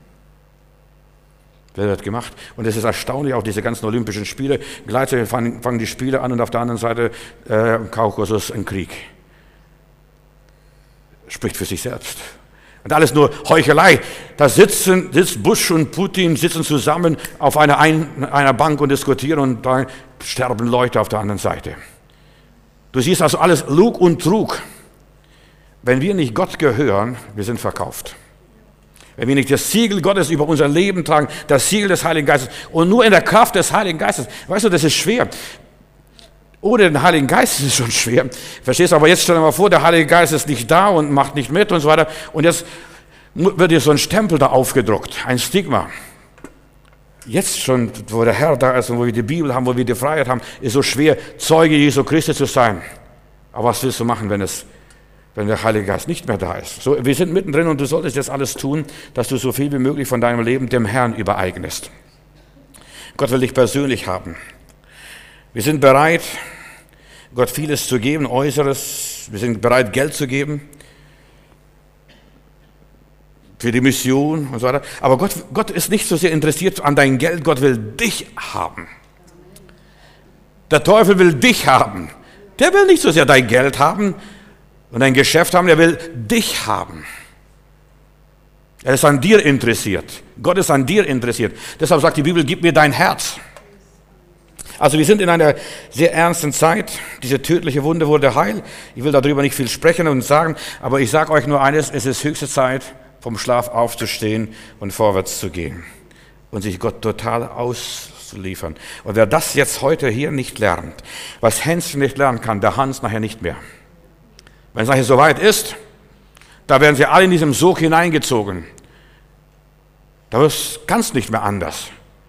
Wer wird gemacht? Und es ist erstaunlich, auch diese ganzen Olympischen Spiele. Gleichzeitig fangen, fangen die Spiele an und auf der anderen Seite äh, im Kaukasus ein Krieg. Spricht für sich selbst. Und alles nur Heuchelei. Da sitzen, sitzt Bush und Putin sitzen zusammen auf einer, ein, einer Bank und diskutieren und da sterben Leute auf der anderen Seite. Du siehst also alles Lug und Trug. Wenn wir nicht Gott gehören, wir sind verkauft. Wenn wir nicht das Siegel Gottes über unser Leben tragen, das Siegel des Heiligen Geistes und nur in der Kraft des Heiligen Geistes, weißt du, das ist schwer. Ohne den Heiligen Geist ist es schon schwer. Verstehst du? Aber jetzt stell dir mal vor, der Heilige Geist ist nicht da und macht nicht mit und so weiter. Und jetzt wird dir so ein Stempel da aufgedruckt, ein Stigma. Jetzt schon, wo der Herr da ist und wo wir die Bibel haben, wo wir die Freiheit haben, ist so schwer, Zeuge Jesu Christi zu sein. Aber was willst du machen, wenn es wenn der Heilige Geist nicht mehr da ist? So, wir sind mittendrin und du solltest jetzt alles tun, dass du so viel wie möglich von deinem Leben dem Herrn übereignest. Gott will dich persönlich haben. Wir sind bereit, Gott vieles zu geben, Äußeres. Wir sind bereit, Geld zu geben für die Mission und so weiter. Aber Gott, Gott ist nicht so sehr interessiert an dein Geld. Gott will dich haben. Der Teufel will dich haben. Der will nicht so sehr dein Geld haben und ein Geschäft haben, er will dich haben. Er ist an dir interessiert. Gott ist an dir interessiert. Deshalb sagt die Bibel, gib mir dein Herz. Also wir sind in einer sehr ernsten Zeit. Diese tödliche Wunde wurde heil. Ich will darüber nicht viel sprechen und sagen, aber ich sage euch nur eines, es ist höchste Zeit, vom Schlaf aufzustehen und vorwärts zu gehen und sich Gott total auszuliefern. Und wer das jetzt heute hier nicht lernt, was Hänschen nicht lernen kann, der Hans nachher nicht mehr. Wenn es nachher soweit ist, da werden sie alle in diesem Sog hineingezogen. Da kannst du nicht mehr anders.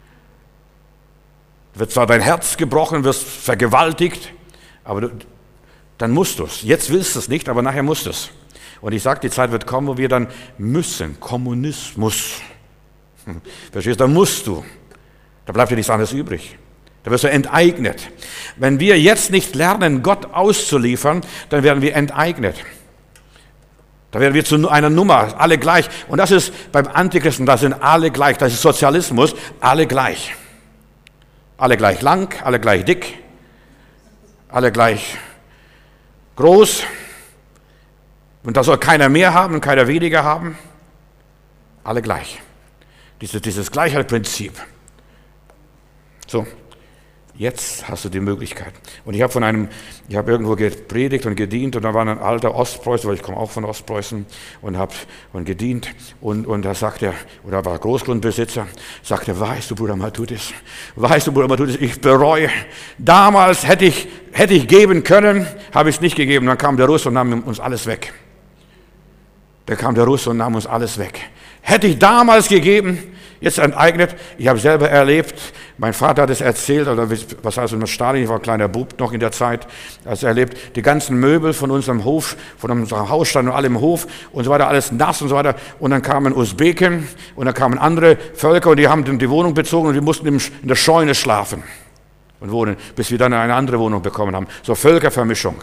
Wird zwar dein Herz gebrochen, wirst vergewaltigt, aber du, dann musst du es. Jetzt willst du es nicht, aber nachher musst du es. Und ich sage, die Zeit wird kommen, wo wir dann müssen. Kommunismus. Verstehst du? Da musst du. Da bleibt dir nichts anderes übrig. Da wirst du enteignet. Wenn wir jetzt nicht lernen, Gott auszuliefern, dann werden wir enteignet. Da werden wir zu einer Nummer, alle gleich. Und das ist beim Antichristen, da sind alle gleich. Das ist Sozialismus, alle gleich. Alle gleich lang, alle gleich dick, alle gleich groß. Und da soll keiner mehr haben und keiner weniger haben. Alle gleich. Dieses, dieses Gleichheitsprinzip. So. Jetzt hast du die Möglichkeit. Und ich habe von einem, ich habe irgendwo gepredigt und gedient und da war ein alter Ostpreußer, weil ich komme auch von Ostpreußen und habe und gedient und, und da sagt er, oder war Großgrundbesitzer, sagte, weißt du, Bruder Matthäus, weißt du, Bruder Matthäus, ich bereue, damals hätte ich, hätte ich geben können, habe ich es nicht gegeben. Dann kam der Russe und nahm uns alles weg. Da kam der Russe und nahm uns alles weg. Hätte ich damals gegeben, jetzt enteignet, ich habe selber erlebt, mein Vater hat es erzählt, oder was heißt das, Stalin, ich war ein kleiner Bub noch in der Zeit, als er erlebt, die ganzen Möbel von unserem Hof, von unserem Haus standen alle im Hof und so weiter, alles nass und so weiter. Und dann kamen Usbeken und dann kamen andere Völker und die haben die Wohnung bezogen und wir mussten in der Scheune schlafen und wohnen, bis wir dann eine andere Wohnung bekommen haben. So Völkervermischung.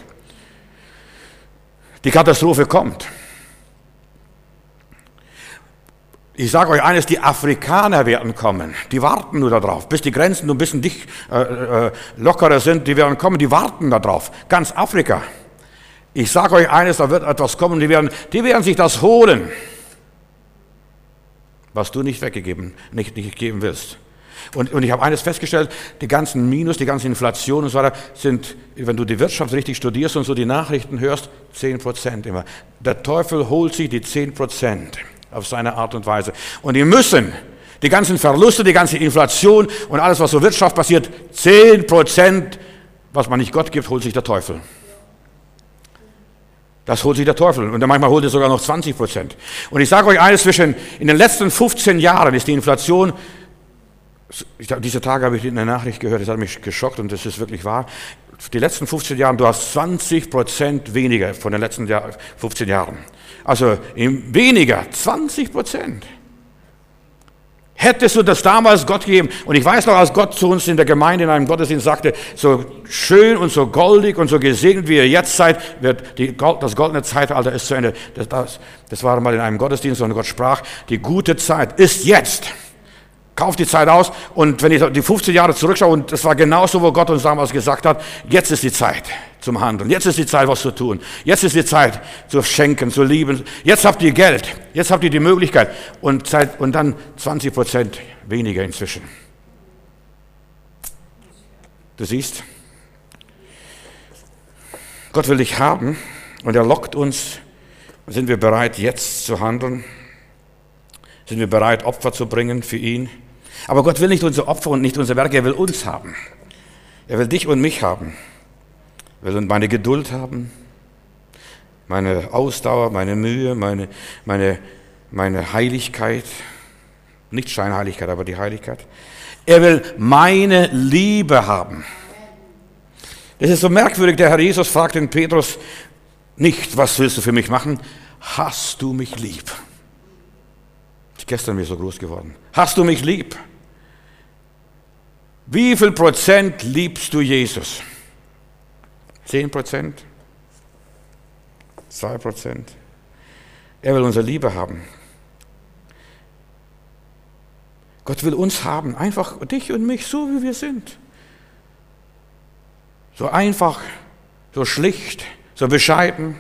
Die Katastrophe kommt. Ich sage euch eines, die Afrikaner werden kommen. Die warten nur darauf, bis die Grenzen nur ein bisschen dicht, äh, äh, lockerer sind. Die werden kommen, die warten darauf. Ganz Afrika. Ich sage euch eines, da wird etwas kommen, die werden, die werden sich das holen, was du nicht weggegeben, nicht, nicht geben willst. Und, und ich habe eines festgestellt, die ganzen Minus, die ganze Inflation und so weiter sind, wenn du die Wirtschaft richtig studierst und so die Nachrichten hörst, zehn Prozent immer. Der Teufel holt sich die zehn Prozent auf seine Art und Weise. Und die müssen, die ganzen Verluste, die ganze Inflation und alles, was so Wirtschaft passiert, zehn Prozent, was man nicht Gott gibt, holt sich der Teufel. Das holt sich der Teufel. Und manchmal holt er sogar noch zwanzig Prozent. Und ich sage euch eines, zwischen, in den letzten fünfzehn Jahren ist die Inflation, ich, diese Tage habe ich in der Nachricht gehört, das hat mich geschockt und das ist wirklich wahr. Die letzten fünfzehn Jahre, du hast zwanzig Prozent weniger von den letzten Jahr, fünfzehn Jahren. Also weniger, zwanzig Prozent. Hättest du das damals Gott gegeben, und ich weiß noch, als Gott zu uns in der Gemeinde in einem Gottesdienst sagte, so schön und so goldig und so gesegnet, wie ihr jetzt seid, wird die, das goldene Zeitalter ist zu Ende. Das, das, das war mal in einem Gottesdienst, und Gott sprach, die gute Zeit ist jetzt. Kauft die Zeit aus, und wenn ich die fünfzehn Jahre zurückschaue, und das war genauso, wo Gott uns damals gesagt hat, jetzt ist die Zeit zum Handeln, jetzt ist die Zeit, was zu tun, jetzt ist die Zeit zu schenken, zu lieben, jetzt habt ihr Geld, jetzt habt ihr die Möglichkeit, und, Zeit, und dann zwanzig Prozent weniger inzwischen. Du siehst, Gott will dich haben, und er lockt uns. Sind wir bereit, jetzt zu handeln? Sind wir bereit, Opfer zu bringen für ihn? Aber Gott will nicht unser Opfer und nicht unser Werk, er will uns haben. Er will dich und mich haben. Er will meine Geduld haben, meine Ausdauer, meine Mühe, meine, meine, meine Heiligkeit. Nicht Scheinheiligkeit, aber die Heiligkeit. Er will meine Liebe haben. Das ist so merkwürdig, der Herr Jesus fragt den Petrus nicht, was willst du für mich machen? Hast du mich lieb? Ich gestern mir so groß geworden. Hast du mich lieb? Wie viel Prozent liebst du Jesus? Zehn Prozent? Zwei Prozent? Er will unsere Liebe haben. Gott will uns haben, einfach dich und mich, so wie wir sind. So einfach, so schlicht, so bescheiden.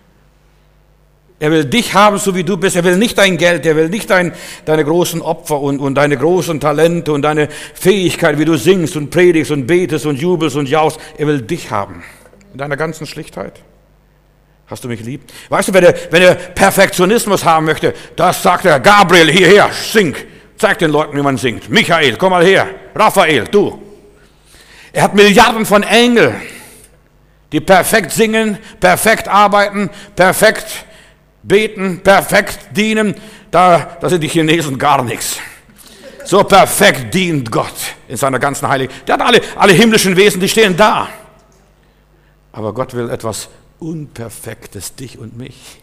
Er will dich haben, so wie du bist. Er will nicht dein Geld, er will nicht dein, deine großen Opfer und, und deine großen Talente und deine Fähigkeit, wie du singst und predigst und betest und jubelst und jaust. Er will dich haben, in deiner ganzen Schlichtheit. Hast du mich lieb? Weißt du, wenn er, wenn er Perfektionismus haben möchte, das sagt er, Gabriel, hierher, sing. Zeig den Leuten, wie man singt. Michael, komm mal her. Raphael, du. Er hat Milliarden von Engeln, die perfekt singen, perfekt arbeiten, perfekt beten, perfekt dienen. Da, da sind die Chinesen gar nichts. So perfekt dient Gott in seiner ganzen Heiligkeit. Der hat alle, alle himmlischen Wesen, die stehen da. Aber Gott will etwas Unperfektes, dich und mich.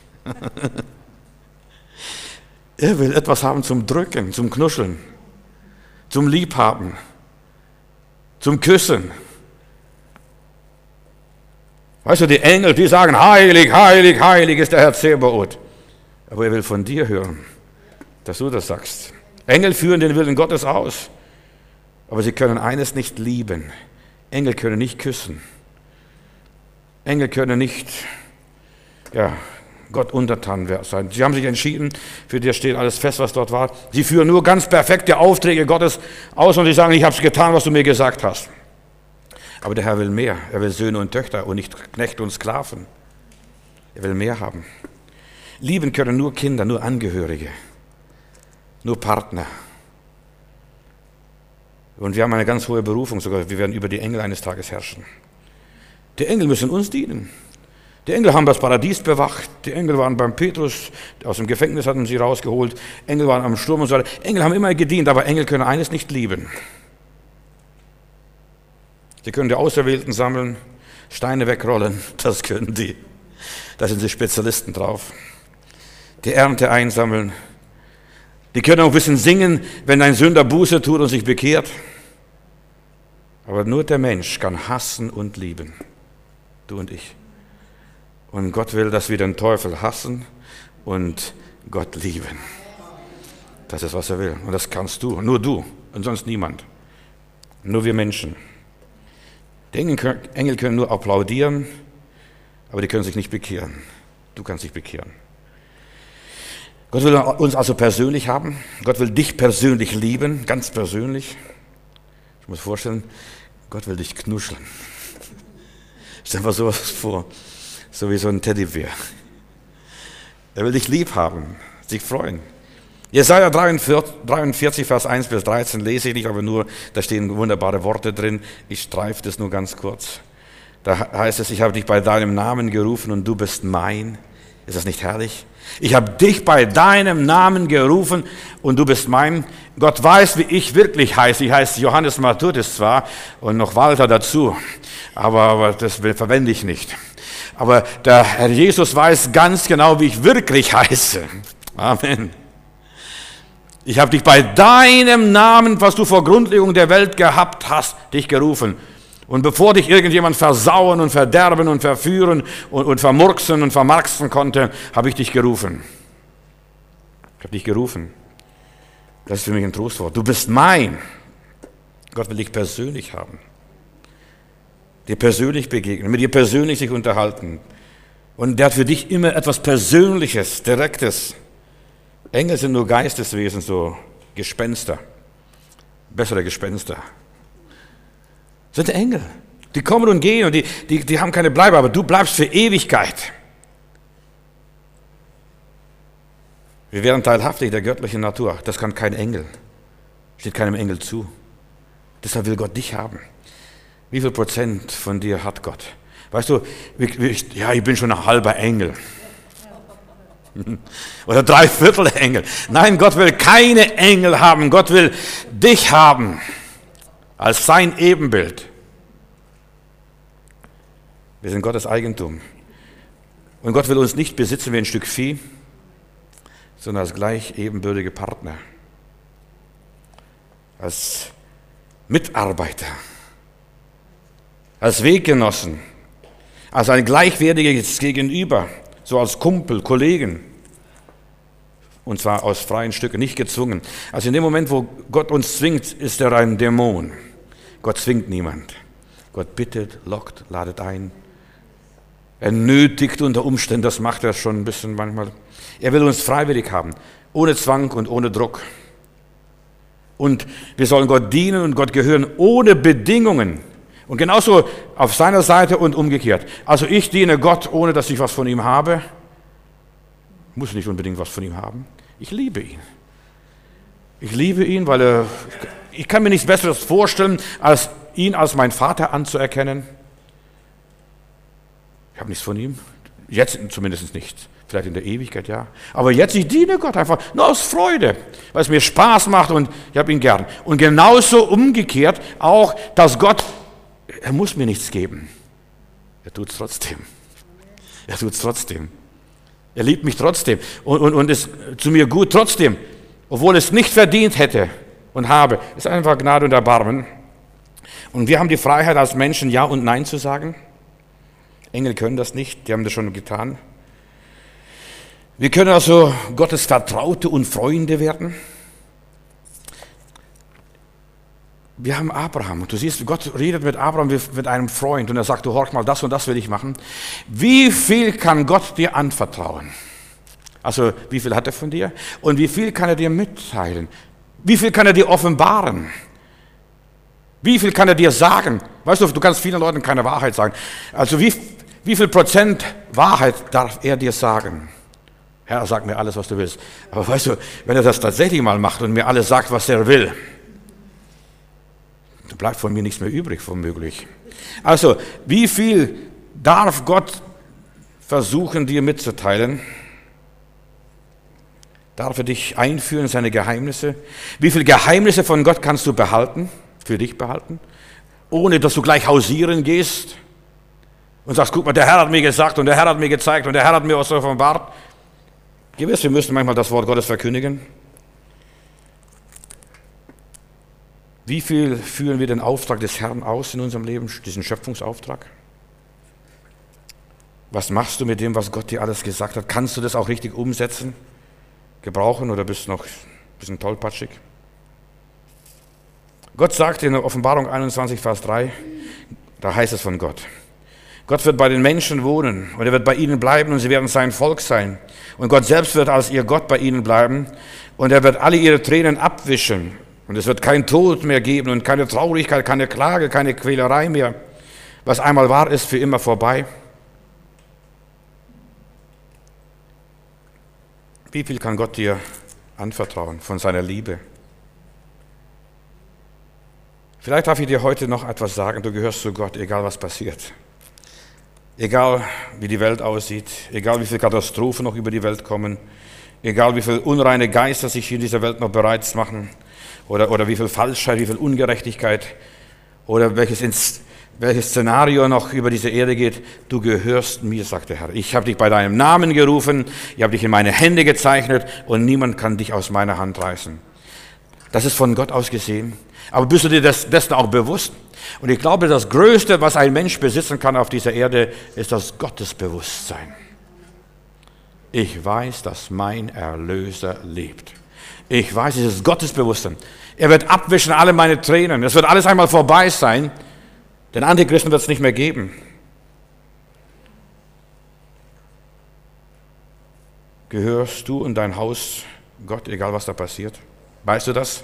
Er will etwas haben zum Drücken, zum Knuscheln, zum Liebhaben, zum Küssen. Weißt du, die Engel, die sagen, heilig, heilig, heilig ist der Herr Zebaoth. Aber er will von dir hören, dass du das sagst. Engel führen den Willen Gottes aus, aber sie können eines nicht lieben. Engel können nicht küssen. Engel können nicht, ja, Gott untertan sein. Sie haben sich entschieden, für dich steht alles fest, was dort war. Sie führen nur ganz perfekte Aufträge Gottes aus und sie sagen, ich habe es getan, was du mir gesagt hast. Aber der Herr will mehr. Er will Söhne und Töchter und nicht Knechte und Sklaven. Er will mehr haben. Lieben können nur Kinder, nur Angehörige, nur Partner. Und wir haben eine ganz hohe Berufung sogar. Wir werden über die Engel eines Tages herrschen. Die Engel müssen uns dienen. Die Engel haben das Paradies bewacht. Die Engel waren beim Petrus, aus dem Gefängnis hatten sie rausgeholt. Engel waren am Sturm und so weiter. Engel haben immer gedient, aber Engel können eines nicht lieben. Sie können die Auserwählten sammeln, Steine wegrollen, das können die. Da sind sie Spezialisten drauf. Die Ernte einsammeln. Die können auch ein bisschen singen, wenn ein Sünder Buße tut und sich bekehrt. Aber nur der Mensch kann hassen und lieben. Du und ich. Und Gott will, dass wir den Teufel hassen und Gott lieben. Das ist, was er will. Und das kannst du, nur du und sonst niemand. Nur wir Menschen. Die Engel können nur applaudieren, aber die können sich nicht bekehren. Du kannst dich bekehren. Gott will uns also persönlich haben. Gott will dich persönlich lieben, ganz persönlich. Ich muss vorstellen, Gott will dich knuscheln. Stell dir mal sowas vor, so wie so ein Teddybär. Er will dich lieb haben, sich freuen. Jesaja dreiundvierzig, Vers eins bis dreizehn lese ich nicht, aber nur, da stehen wunderbare Worte drin. Ich streife das nur ganz kurz. Da heißt es, ich habe dich bei deinem Namen gerufen und du bist mein. Ist das nicht herrlich? Ich habe dich bei deinem Namen gerufen und du bist mein. Gott weiß, wie ich wirklich heiße. Ich heiße Johannes Matthäus zwar und noch Walter dazu, aber, aber das verwende ich nicht. Aber der Herr Jesus weiß ganz genau, wie ich wirklich heiße. Amen. Ich habe dich bei deinem Namen, was du vor Grundlegung der Welt gehabt hast, dich gerufen. Und bevor dich irgendjemand versauen und verderben und verführen und, und vermurksen und vermarksen konnte, habe ich dich gerufen. Ich habe dich gerufen. Das ist für mich ein Trostwort. Du bist mein. Gott will dich persönlich haben. Dir persönlich begegnen, mit dir persönlich sich unterhalten. Und der hat für dich immer etwas Persönliches, Direktes. Engel sind nur Geisteswesen, so Gespenster. Bessere Gespenster. Das sind Engel. Die kommen und gehen und die, die, die haben keine Bleibe, aber du bleibst für Ewigkeit. Wir werden teilhaftig der göttlichen Natur. Das kann kein Engel. Steht keinem Engel zu. Deshalb will Gott dich haben. Wie viel Prozent von dir hat Gott? Weißt du, ich, ja, ich bin schon ein halber Engel. Oder drei Viertel Engel. Nein, Gott will keine Engel haben. Gott will dich haben. Als sein Ebenbild. Wir sind Gottes Eigentum. Und Gott will uns nicht besitzen wie ein Stück Vieh, sondern als gleich ebenbürtige Partner. Als Mitarbeiter. Als Weggenossen. Als ein gleichwertiges Gegenüber. So als Kumpel, Kollegen. Und zwar aus freien Stücken, nicht gezwungen. Also in dem Moment, wo Gott uns zwingt, ist er ein Dämon. Gott zwingt niemand. Gott bittet, lockt, ladet ein. Er nötigt unter Umständen, das macht er schon ein bisschen manchmal. Er will uns freiwillig haben, ohne Zwang und ohne Druck. Und wir sollen Gott dienen und Gott gehören ohne Bedingungen. Und genauso auf seiner Seite und umgekehrt. Also ich diene Gott, ohne dass ich was von ihm habe. Muss nicht unbedingt was von ihm haben. Ich liebe ihn. Ich liebe ihn, weil er, ich kann mir nichts Besseres vorstellen, als ihn als mein Vater anzuerkennen. Ich habe nichts von ihm. Jetzt zumindest nichts. Vielleicht in der Ewigkeit, ja. Aber jetzt, ich diene Gott einfach nur aus Freude, weil es mir Spaß macht und ich habe ihn gern. Und genauso umgekehrt auch, dass Gott, er muss mir nichts geben. Er tut es trotzdem. Er tut es trotzdem. Er liebt mich trotzdem und, und, und ist zu mir gut trotzdem, obwohl es nicht verdient hätte und habe. Es ist einfach Gnade und Erbarmen. Und wir haben die Freiheit als Menschen, Ja und Nein zu sagen. Engel können das nicht, die haben das schon getan. Wir können also Gottes Vertraute und Freunde werden. Wir haben Abraham und du siehst, Gott redet mit Abraham wie mit einem Freund und er sagt, du horch mal, das und das will ich machen. Wie viel kann Gott dir anvertrauen? Also wie viel hat er von dir? Und wie viel kann er dir mitteilen? Wie viel kann er dir offenbaren? Wie viel kann er dir sagen? Weißt du, du kannst vielen Leuten keine Wahrheit sagen. Also wie, wie viel Prozent Wahrheit darf er dir sagen? Herr, sag mir alles, was du willst. Aber weißt du, wenn er das tatsächlich mal macht und mir alles sagt, was er will, dann bleibt von mir nichts mehr übrig, womöglich. Also, wie viel darf Gott versuchen, dir mitzuteilen? Darf er dich einführen in seine Geheimnisse? Wie viele Geheimnisse von Gott kannst du behalten, für dich behalten, ohne dass du gleich hausieren gehst und sagst, guck mal, der Herr hat mir gesagt und der Herr hat mir gezeigt und der Herr hat mir was offenbart. Gewiss, wir müssen manchmal das Wort Gottes verkündigen. Wie viel führen wir den Auftrag des Herrn aus in unserem Leben, diesen Schöpfungsauftrag? Was machst du mit dem, was Gott dir alles gesagt hat? Kannst du das auch richtig umsetzen, gebrauchen oder bist du noch bisschen tollpatschig. Gott sagt in der Offenbarung einundzwanzig, Vers drei, da heißt es von Gott: Gott wird bei den Menschen wohnen und er wird bei ihnen bleiben und sie werden sein Volk sein. Und Gott selbst wird als ihr Gott bei ihnen bleiben und er wird alle ihre Tränen abwischen. Und es wird kein Tod mehr geben und keine Traurigkeit, keine Klage, keine Quälerei mehr. Was einmal war, ist für immer vorbei. Wie viel kann Gott dir anvertrauen von seiner Liebe? Vielleicht darf ich dir heute noch etwas sagen. Du gehörst zu Gott, egal was passiert. Egal wie die Welt aussieht, egal wie viele Katastrophen noch über die Welt kommen, egal wie viele unreine Geister sich in dieser Welt noch bereits machen, oder, oder wie viel Falschheit, wie viel Ungerechtigkeit, oder welches, ins, welches Szenario noch über diese Erde geht. Du gehörst mir, sagt der Herr. Ich habe dich bei deinem Namen gerufen, ich habe dich in meine Hände gezeichnet und niemand kann dich aus meiner Hand reißen. Das ist von Gott aus gesehen. Aber bist du dir das, dessen auch bewusst? Und ich glaube, das Größte, was ein Mensch besitzen kann auf dieser Erde, ist das Gottesbewusstsein. Ich weiß, dass mein Erlöser lebt. Ich weiß, dieses Gottesbewusstsein. Er wird abwischen alle meine Tränen. Es wird alles einmal vorbei sein. Den Antichristen wird es nicht mehr geben. Gehörst du und dein Haus Gott, egal was da passiert? Weißt du das?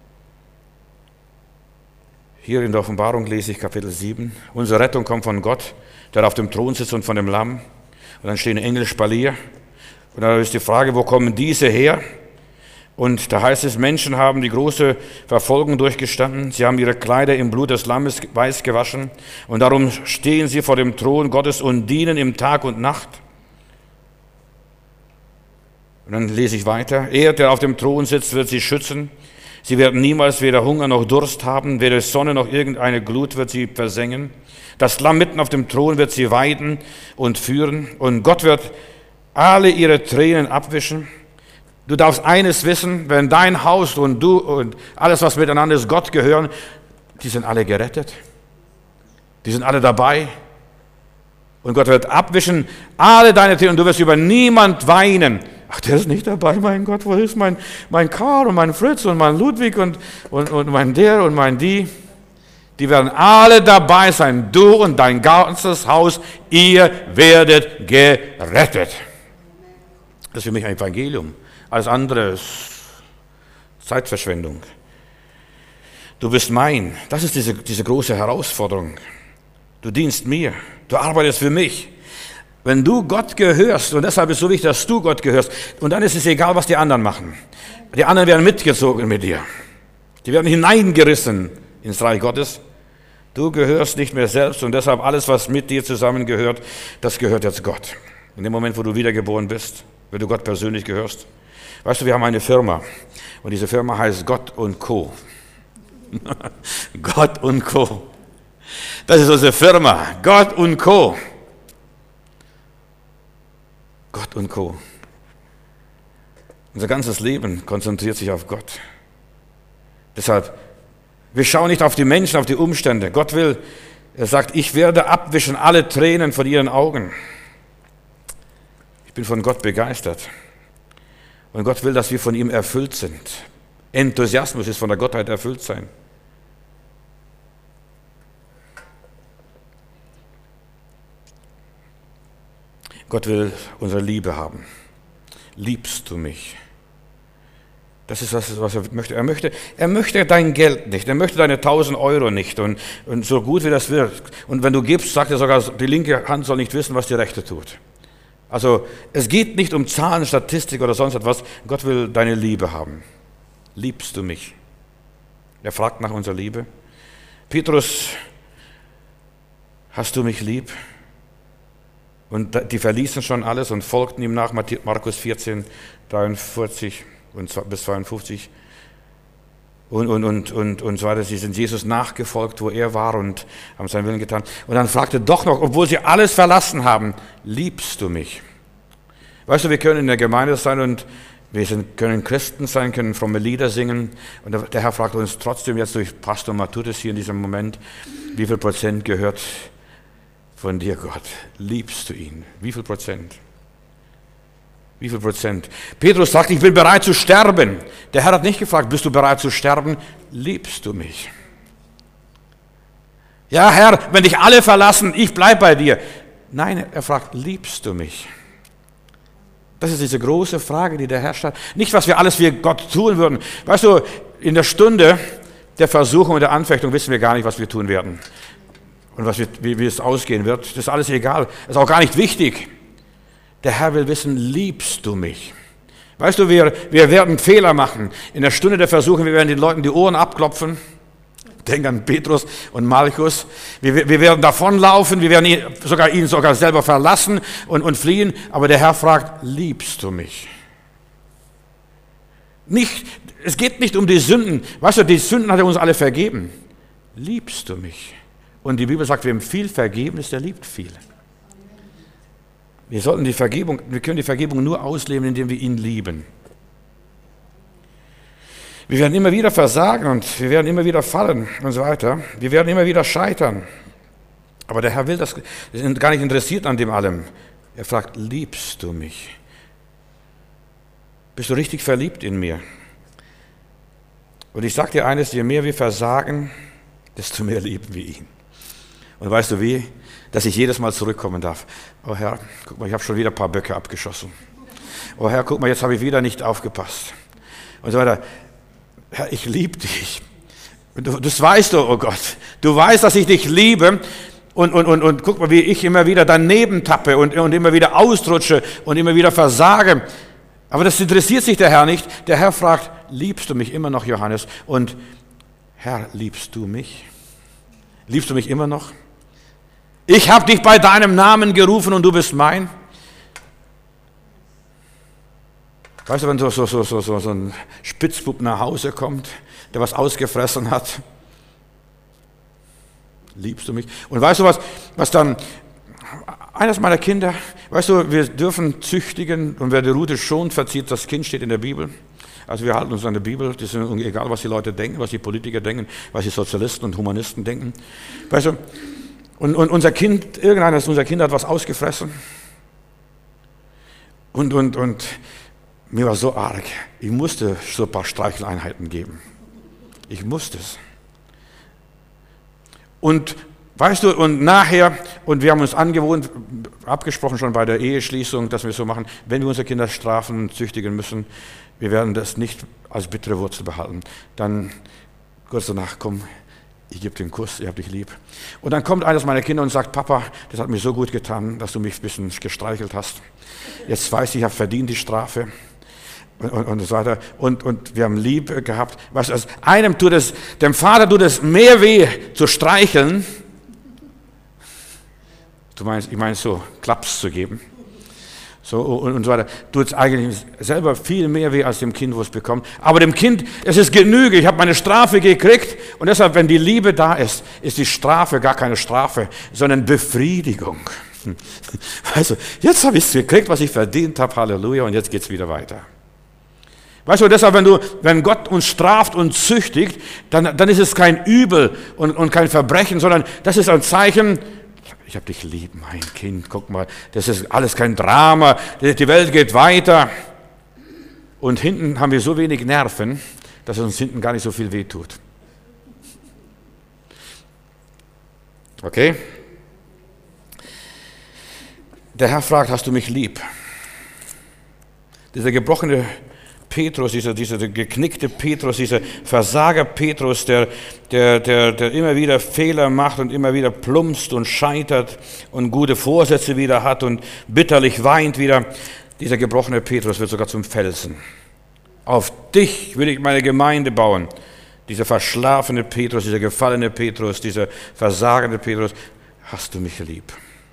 Hier in der Offenbarung lese ich Kapitel sieben. Unsere Rettung kommt von Gott, der auf dem Thron sitzt und von dem Lamm. Und dann stehen Engel Spalier. Und dann ist die Frage, wo kommen diese her? Und da heißt es, Menschen haben die große Verfolgung durchgestanden. Sie haben ihre Kleider im Blut des Lammes weiß gewaschen. Und darum stehen sie vor dem Thron Gottes und dienen ihm Tag und Nacht. Und dann lese ich weiter. Er, der auf dem Thron sitzt, wird sie schützen. Sie werden niemals weder Hunger noch Durst haben, weder Sonne noch irgendeine Glut wird sie versengen. Das Lamm mitten auf dem Thron wird sie weiden und führen. Und Gott wird alle ihre Tränen abwischen. Du darfst eines wissen, wenn dein Haus und du und alles, was miteinander ist, Gott gehören, die sind alle gerettet. Die sind alle dabei. Und Gott wird abwischen alle deine Tränen und du wirst über niemand weinen. Ach, der ist nicht dabei, mein Gott, wo ist mein, mein Karl und mein Fritz und mein Ludwig und, und, und mein der und mein die? Die werden alle dabei sein, du und dein ganzes Haus, ihr werdet gerettet. Das ist für mich ein Evangelium. Alles andere ist Zeitverschwendung. Du bist mein. Das ist diese, diese große Herausforderung. Du dienst mir. Du arbeitest für mich. Wenn du Gott gehörst, und deshalb ist es so wichtig, dass du Gott gehörst, und dann ist es egal, was die anderen machen. Die anderen werden mitgezogen mit dir. Die werden hineingerissen ins Reich Gottes. Du gehörst nicht mehr selbst und deshalb alles, was mit dir zusammengehört, das gehört jetzt Gott. In dem Moment, wo du wiedergeboren bist, wenn du Gott persönlich gehörst. Weißt du, wir haben eine Firma und diese Firma heißt Gott und Co. Gott und Co. Das ist unsere Firma, Gott und Co. Gott und Co. Unser ganzes Leben konzentriert sich auf Gott. Deshalb, wir schauen nicht auf die Menschen, auf die Umstände. Gott will, er sagt, ich werde abwischen alle Tränen von ihren Augen. Ich bin von Gott begeistert. Und Gott will, dass wir von ihm erfüllt sind. Enthusiasmus ist von der Gottheit erfüllt sein. Gott will unsere Liebe haben. Liebst du mich? Das ist das, was er möchte. Er möchte, er möchte dein Geld nicht. Er möchte deine tausend Euro nicht. Und, und so gut wie das wird. Und wenn du gibst, sagt er sogar, die linke Hand soll nicht wissen, was die rechte tut. Also es geht nicht um Zahlen, Statistik oder sonst etwas. Gott will deine Liebe haben. Liebst du mich? Er fragt nach unserer Liebe. Petrus, hast du mich lieb? Und die verließen schon alles und folgten ihm nach, Markus vierzehn, dreiundvierzig und bis zweiundfünfzig. Und, und, und, und, und so weiter. Sie sind Jesus nachgefolgt, wo er war und haben seinen Willen getan. Und dann fragte doch noch, obwohl sie alles verlassen haben, liebst du mich? Weißt du, wir können in der Gemeinde sein und wir sind, können Christen sein, können fromme Lieder singen. Und der Herr fragt uns trotzdem jetzt durch Pastor Matthäus hier in diesem Moment, wie viel Prozent gehört von dir, Gott? Liebst du ihn? Wie viel Prozent? Wie viel Prozent? Petrus sagt, ich bin bereit zu sterben. Der Herr hat nicht gefragt, bist du bereit zu sterben? Liebst du mich? Ja, Herr, wenn dich alle verlassen, ich bleibe bei dir. Nein, er fragt, liebst du mich? Das ist diese große Frage, die der Herr stellt. Nicht, was wir alles für Gott tun würden. Weißt du, in der Stunde der Versuchung und der Anfechtung wissen wir gar nicht, was wir tun werden. Und was wir, wie, wie es ausgehen wird. Das ist alles egal. Das ist auch gar nicht wichtig. Der Herr will wissen, liebst du mich? Weißt du, wir, wir werden Fehler machen. In der Stunde der Versuchung, wir werden den Leuten die Ohren abklopfen. Denk an Petrus und Malchus. Wir, wir werden davonlaufen, wir werden ihn, sogar ihn sogar selber verlassen und, und fliehen. Aber der Herr fragt, liebst du mich? Nicht, es geht nicht um die Sünden. Weißt du, die Sünden hat er uns alle vergeben. Liebst du mich? Und die Bibel sagt, wem viel vergeben ist, der liebt viel. Wir sollten die Vergebung, wir können die Vergebung nur ausleben, indem wir ihn lieben. Wir werden immer wieder versagen und wir werden immer wieder fallen und so weiter. Wir werden immer wieder scheitern. Aber der Herr will das, ist gar nicht interessiert an dem allem. Er fragt, liebst du mich? Bist du richtig verliebt in mir? Und ich sage dir eines, je mehr wir versagen, desto mehr lieben wir ihn. Und weißt du wie? Dass ich jedes Mal zurückkommen darf. Oh Herr, guck mal, ich habe schon wieder ein paar Böcke abgeschossen. Oh Herr, guck mal, jetzt habe ich wieder nicht aufgepasst. Und so weiter. Herr, ich liebe dich. Du, das weißt du, oh Gott. Du weißt, dass ich dich liebe. Und, und, und, und guck mal, wie ich immer wieder daneben tappe und, und immer wieder ausrutsche und immer wieder versage. Aber das interessiert sich der Herr nicht. Der Herr fragt, liebst du mich immer noch, Johannes? Und Herr, liebst du mich? Liebst du mich immer noch? Ich habe dich bei deinem Namen gerufen und du bist mein. Weißt du, wenn so, so, so, so, so ein Spitzbub nach Hause kommt, der was ausgefressen hat, liebst du mich? Und weißt du was, was dann, eines meiner Kinder, weißt du, wir dürfen züchtigen und wer die Rute schont, verzieht das Kind, steht in der Bibel. Also wir halten uns an der Bibel, das ist egal, was die Leute denken, was die Politiker denken, was die Sozialisten und Humanisten denken. Weißt du, und, und unser Kind, irgendeines unserer Kinder hat was ausgefressen. Und, und, und mir war so arg, ich musste so ein paar Streicheleinheiten geben. Ich musste es. Und weißt du, und nachher, und wir haben uns angewohnt, abgesprochen schon bei der Eheschließung, dass wir es so machen, wenn wir unsere Kinder strafen und züchtigen müssen, wir werden das nicht als bittere Wurzel behalten. Dann kurz danach, komm, ich gebe dir einen Kuss, ich habe dich lieb. Und dann kommt eines meiner Kinder und sagt, Papa, das hat mir so gut getan, dass du mich ein bisschen gestreichelt hast. Jetzt weiß ich, ich habe verdient die Strafe. Und, und, und so weiter. Und, und wir haben Liebe gehabt. Weißt du, also einem tut es, dem Vater tut es mehr weh zu streicheln. Du meinst, ich meine so, Klaps zu geben. So und, und so weiter. Tut es eigentlich selber viel mehr weh als dem Kind, wo es bekommt. Aber dem Kind, es ist Genüge. Ich habe meine Strafe gekriegt. Und deshalb, wenn die Liebe da ist, ist die Strafe gar keine Strafe, sondern Befriedigung. Weißt du, jetzt habe ich es gekriegt, was ich verdient habe. Halleluja. Und jetzt geht es wieder weiter. Weißt du, deshalb, wenn, du, wenn Gott uns straft und züchtigt, dann, dann ist es kein Übel und, und kein Verbrechen, sondern das ist ein Zeichen, ich habe dich lieb, mein Kind, guck mal, das ist alles kein Drama, die Welt geht weiter. Und hinten haben wir so wenig Nerven, dass es uns hinten gar nicht so viel wehtut. Okay? Der Herr fragt, hast du mich lieb? Dieser gebrochene Petrus, dieser, dieser geknickte Petrus, dieser Versager Petrus, der, der, der, der immer wieder Fehler macht und immer wieder plumpst und scheitert und gute Vorsätze wieder hat und bitterlich weint wieder. Dieser gebrochene Petrus wird sogar zum Felsen. Auf dich will ich meine Gemeinde bauen. Dieser verschlafene Petrus, dieser gefallene Petrus, dieser versagende Petrus, hast du mich lieb?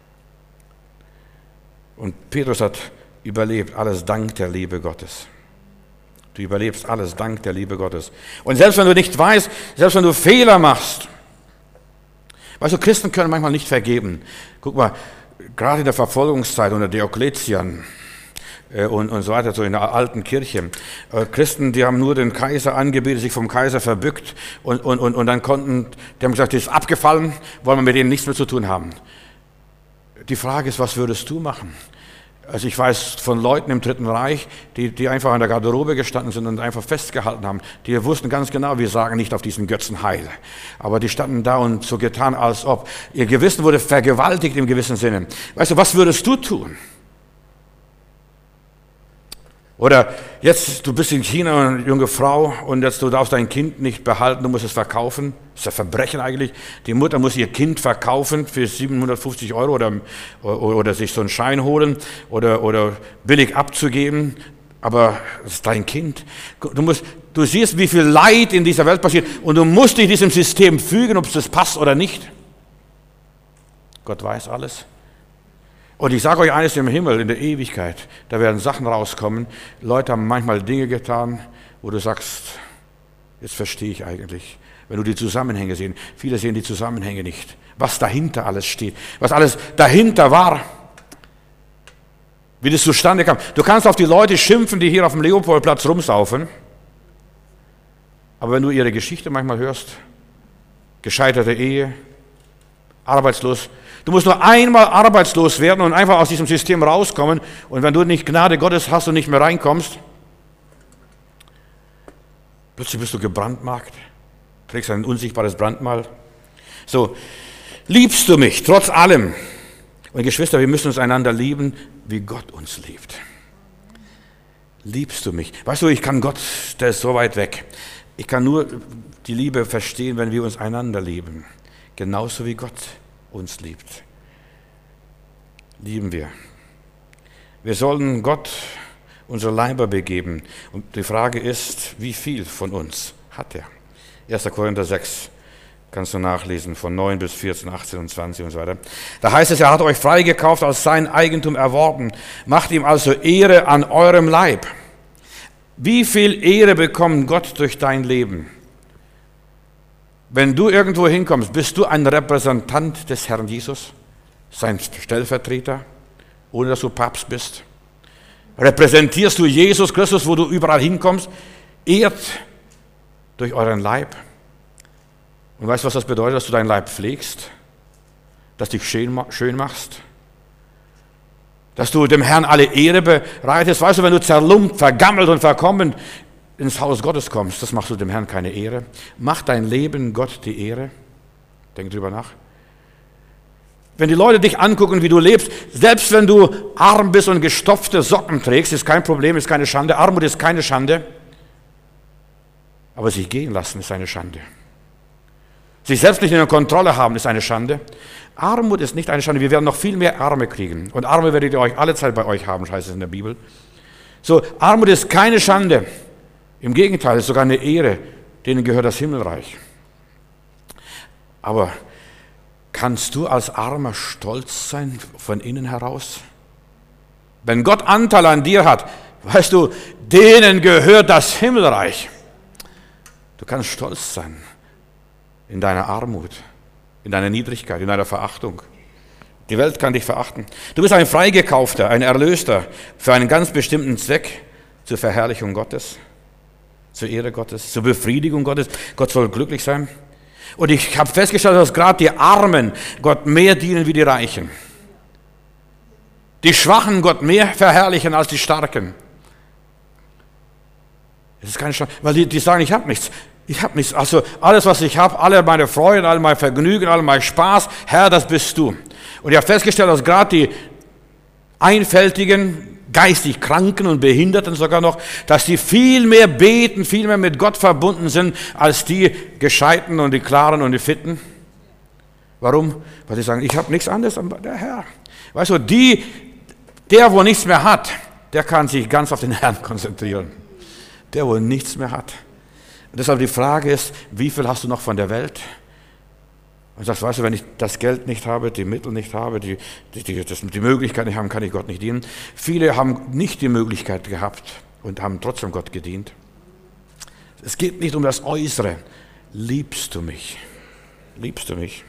Und Petrus hat überlebt, alles dank der Liebe Gottes. Du überlebst alles dank der Liebe Gottes. Und selbst wenn du nicht weißt, selbst wenn du Fehler machst, weißt du, Christen können manchmal nicht vergeben. Guck mal, gerade in der Verfolgungszeit unter Diokletian äh, und, und so weiter, so in der alten Kirche, äh, Christen, die haben nur den Kaiser angebetet, sich vom Kaiser verbückt und, und, und, und dann konnten, die haben gesagt, das ist abgefallen, wollen wir mit denen nichts mehr zu tun haben. Die Frage ist, was würdest du machen? Also ich weiß von Leuten im Dritten Reich, die, die einfach an der Garderobe gestanden sind und einfach festgehalten haben. Die wussten ganz genau, wir sagen nicht auf diesen Götzen Heil. Aber die standen da und so getan, als ob. Ihr Gewissen wurde vergewaltigt im gewissen Sinne. Weißt du, was würdest du tun? Oder jetzt, du bist in China eine junge Frau und jetzt du darfst dein Kind nicht behalten, du musst es verkaufen. Das ist ein Verbrechen eigentlich. Die Mutter muss ihr Kind verkaufen für siebenhundertfünfzig Euro oder, oder, oder sich so einen Schein holen oder, oder billig abzugeben. Aber es ist dein Kind. Du, musst, du siehst, wie viel Leid in dieser Welt passiert und du musst dich diesem System fügen, ob es das passt oder nicht. Gott weiß alles. Und ich sage euch eines, im Himmel, in der Ewigkeit, da werden Sachen rauskommen. Leute haben manchmal Dinge getan, wo du sagst, jetzt verstehe ich eigentlich. Wenn du die Zusammenhänge siehst, viele sehen die Zusammenhänge nicht. Was dahinter alles steht, was alles dahinter war, wie das zustande kam. Du kannst auf die Leute schimpfen, die hier auf dem Leopoldplatz rumsaufen, aber wenn du ihre Geschichte manchmal hörst, gescheiterte Ehe, arbeitslos, du musst nur einmal arbeitslos werden und einfach aus diesem System rauskommen. Und wenn du nicht Gnade Gottes hast und nicht mehr reinkommst, plötzlich bist du gebrandmarkt, trägst ein unsichtbares Brandmal. So, liebst du mich trotz allem? Und Geschwister, wir müssen uns einander lieben, wie Gott uns liebt. Liebst du mich? Weißt du, ich kann Gott, der ist so weit weg. Ich kann nur die Liebe verstehen, wenn wir uns einander lieben. Genauso wie Gott uns liebt. Lieben wir. Wir sollen Gott unsere Leiber begeben. Und die Frage ist, wie viel von uns hat er? erster Korinther sechs, kannst du nachlesen, von neun bis vierzehn, achtzehn und zwanzig und so weiter. Da heißt es, er hat euch freigekauft, als sein Eigentum erworben. Macht ihm also Ehre an eurem Leib. Wie viel Ehre bekommt Gott durch dein Leben? Wenn du irgendwo hinkommst, bist du ein Repräsentant des Herrn Jesus, sein Stellvertreter, ohne dass du Papst bist? Repräsentierst du Jesus Christus, wo du überall hinkommst? Ehrt durch euren Leib. Und weißt du, was das bedeutet, dass du deinen Leib pflegst? Dass du dich schön machst? Dass du dem Herrn alle Ehre bereitest? Weißt du, wenn du zerlumpt, vergammelt und verkommen ins Haus Gottes kommst, das machst du dem Herrn keine Ehre. Mach dein Leben Gott die Ehre. Denk drüber nach. Wenn die Leute dich angucken, wie du lebst, selbst wenn du arm bist und gestopfte Socken trägst, ist kein Problem, ist keine Schande. Armut ist keine Schande. Aber sich gehen lassen ist eine Schande. Sich selbst nicht in der Kontrolle haben ist eine Schande. Armut ist nicht eine Schande. Wir werden noch viel mehr Arme kriegen. Und Arme werdet ihr euch alle Zeit bei euch haben, heißt es in der Bibel. So, Armut ist keine Schande. Im Gegenteil, es ist sogar eine Ehre, denen gehört das Himmelreich. Aber kannst du als Armer stolz sein von innen heraus? Wenn Gott Anteil an dir hat, weißt du, denen gehört das Himmelreich. Du kannst stolz sein in deiner Armut, in deiner Niedrigkeit, in deiner Verachtung. Die Welt kann dich verachten. Du bist ein Freigekaufter, ein Erlöster für einen ganz bestimmten Zweck, zur Verherrlichung Gottes, zur Ehre Gottes, zur Befriedigung Gottes. Gott soll glücklich sein. Und ich habe festgestellt, dass gerade die Armen Gott mehr dienen wie die Reichen. Die Schwachen Gott mehr verherrlichen als die Starken. Das ist keine Chance, weil die, die sagen, ich habe nichts. Ich habe nichts. Also alles, was ich habe, alle meine Freude, all mein Vergnügen, all mein Spaß, Herr, das bist du. Und ich habe festgestellt, dass gerade die Einfältigen, geistig Kranken und Behinderten sogar noch, dass die viel mehr beten, viel mehr mit Gott verbunden sind, als die Gescheiten und die Klaren und die Fitten. Warum? Weil sie sagen, ich habe nichts anderes als der Herr. Weißt du, die, der, wo nichts mehr hat, der kann sich ganz auf den Herrn konzentrieren. Der, wo nichts mehr hat. Und deshalb die Frage ist, wie viel hast du noch von der Welt? Und sagst, weißt du, wenn ich das Geld nicht habe, die Mittel nicht habe, die, die, die, das, die Möglichkeit nicht haben, kann ich Gott nicht dienen. Viele haben nicht die Möglichkeit gehabt und haben trotzdem Gott gedient. Es geht nicht um das Äußere. Liebst du mich? Liebst du mich?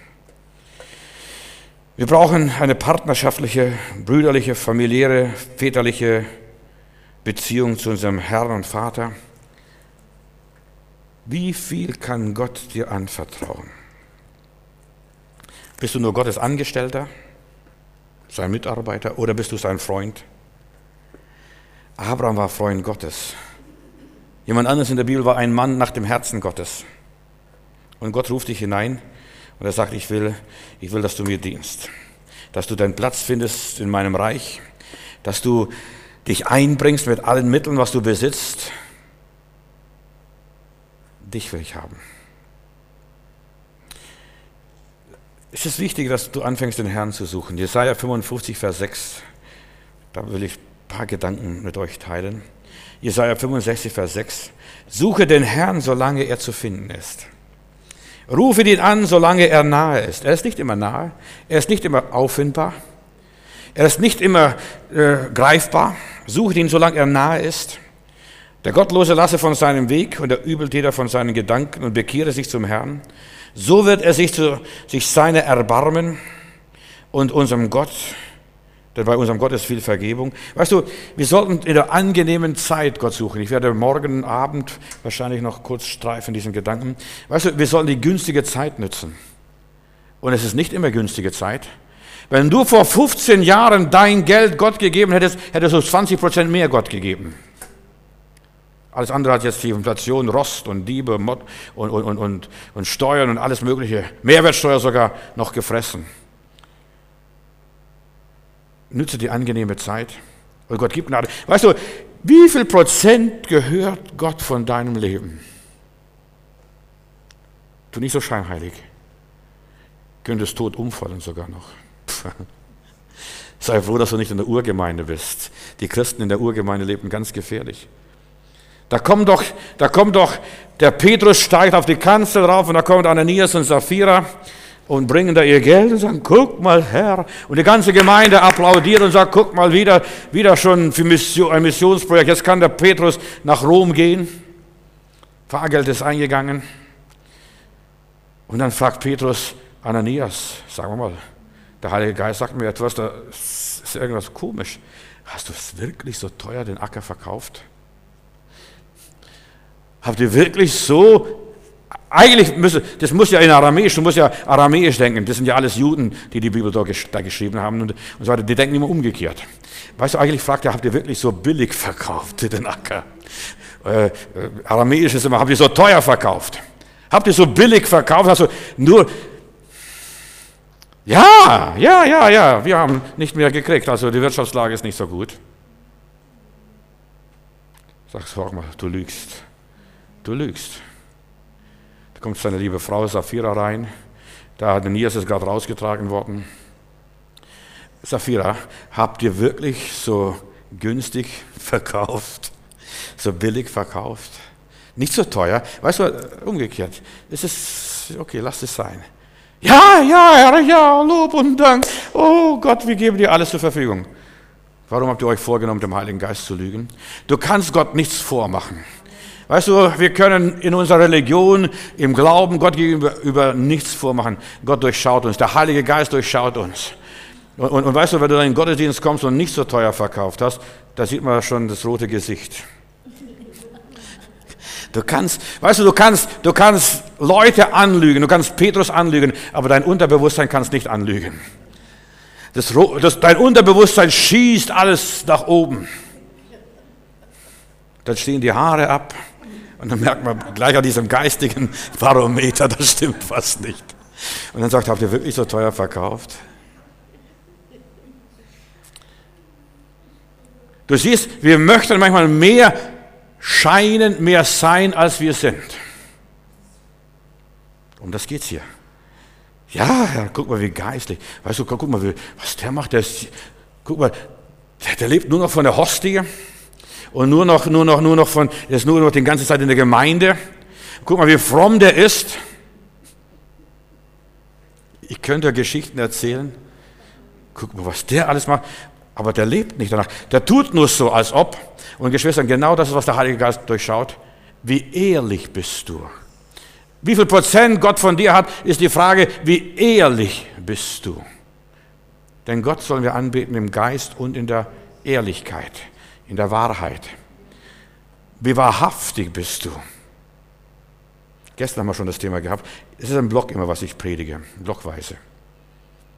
Wir brauchen eine partnerschaftliche, brüderliche, familiäre, väterliche Beziehung zu unserem Herrn und Vater. Wie viel kann Gott dir anvertrauen? Bist du nur Gottes Angestellter, sein Mitarbeiter, oder bist du sein Freund, Abraham war Freund Gottes. Jemand anderes in der Bibel war ein Mann nach dem Herzen Gottes. Und Gott ruft dich hinein und er sagt, ich will, ich will, dass du mir dienst. Dass du deinen Platz findest in meinem Reich. Dass du dich einbringst mit allen Mitteln, was du besitzt. Dich will ich haben. Es ist wichtig, dass du anfängst, den Herrn zu suchen. Jesaja fünfundfünfzig, Vers sechs. Da will ich ein paar Gedanken mit euch teilen. Jesaja fünfundsechzig, Vers sechs. Suche den Herrn, solange er zu finden ist. Rufe ihn an, solange er nahe ist. Er ist nicht immer nahe. Er ist nicht immer auffindbar. Er ist nicht immer äh, greifbar. Suche ihn, solange er nahe ist. Der Gottlose lasse von seinem Weg und der Übeltäter von seinen Gedanken und bekehre sich zum Herrn. So wird er sich, zu, sich seiner erbarmen und unserem Gott, denn bei unserem Gott ist viel Vergebung. Weißt du, wir sollten in der angenehmen Zeit Gott suchen. Ich werde morgen Abend wahrscheinlich noch kurz streifen, diesen Gedanken. Weißt du, wir sollten die günstige Zeit nutzen. Und es ist nicht immer günstige Zeit. Wenn du vor fünfzehn Jahren dein Geld Gott gegeben hättest, hättest du zwanzig Prozent mehr Gott gegeben. Alles andere hat jetzt die Inflation, Rost und Diebe und, und, und, und, und Steuern und alles Mögliche, Mehrwertsteuer sogar noch gefressen. Nütze die angenehme Zeit und Gott gibt Gnade. Weißt du, wie viel Prozent gehört Gott von deinem Leben? Tu nicht so scheinheilig. Könntest tot umfallen sogar noch. Sei froh, dass du nicht in der Urgemeinde bist. Die Christen in der Urgemeinde leben ganz gefährlich. Da kommt doch, da kommt doch, der Petrus steigt auf die Kanzel rauf und da kommt Ananias und Sapphira und bringen da ihr Geld und sagen, guck mal Herr. Und die ganze Gemeinde applaudiert und sagt, guck mal, wieder, wieder schon für Mission, ein Missionsprojekt. Jetzt kann der Petrus nach Rom gehen. Fahrgeld ist eingegangen. Und dann fragt Petrus Ananias, sagen wir mal, der Heilige Geist sagt mir etwas, da ist irgendwas komisch. Hast du es wirklich so teuer den Acker verkauft? Habt ihr wirklich so, eigentlich müsste, das muss ja in Aramäisch, du musst ja Aramäisch denken, das sind ja alles Juden, die die Bibel da, da geschrieben haben und, und so weiter, die denken immer umgekehrt. Weißt du, eigentlich fragt er, habt ihr wirklich so billig verkauft den Acker? Äh, Aramäisch ist immer, habt ihr so teuer verkauft? Habt ihr so billig verkauft? Also nur, ja, ja, ja, ja, wir haben nicht mehr gekriegt, also die Wirtschaftslage ist nicht so gut. Sagst du, mal, du lügst. Du lügst. Da kommt seine liebe Frau Sapphira rein. Da hat Ananias ist gerade rausgetragen worden. Sapphira, habt ihr wirklich so günstig verkauft? So billig verkauft? Nicht so teuer? Weißt du, umgekehrt. Es ist, okay, lass es sein. Ja, ja, Herr, ja, Lob und Dank. Oh Gott, wir geben dir alles zur Verfügung. Warum habt ihr euch vorgenommen, dem Heiligen Geist zu lügen? Du kannst Gott nichts vormachen. Weißt du, wir können in unserer Religion, im Glauben Gott gegenüber über nichts vormachen. Gott durchschaut uns, der Heilige Geist durchschaut uns. Und, und, und weißt du, wenn du dann in den Gottesdienst kommst und nicht so teuer verkauft hast, da sieht man schon das rote Gesicht. Du kannst, weißt du, du kannst, du kannst Leute anlügen, du kannst Petrus anlügen, aber dein Unterbewusstsein kannst nicht anlügen. Das, das, dein Unterbewusstsein schießt alles nach oben. Dann stehen die Haare ab. Und dann merkt man gleich an diesem geistigen Barometer, das stimmt was nicht. Und dann sagt, habt ihr wirklich so teuer verkauft? Du siehst, wir möchten manchmal mehr scheinen, mehr sein, als wir sind. Um das geht's hier. Ja, Herr, guck mal, wie geistlich. Weißt du, guck mal, wie, was der macht. Der ist, guck mal, der, der lebt nur noch von der Hostie. Und nur noch, nur noch, nur noch von, er ist nur noch die ganze Zeit in der Gemeinde. Guck mal, wie fromm der ist. Ich könnte Geschichten erzählen. Guck mal, was der alles macht. Aber der lebt nicht danach. Der tut nur so, als ob. Und Geschwister, genau das ist, was der Heilige Geist durchschaut. Wie ehrlich bist du? Wie viel Prozent Gott von dir hat, ist die Frage, wie ehrlich bist du? Denn Gott sollen wir anbeten im Geist und in der Ehrlichkeit. In der Wahrheit. Wie wahrhaftig bist du? Gestern haben wir schon das Thema gehabt. Es ist ein Block immer, was ich predige, blockweise.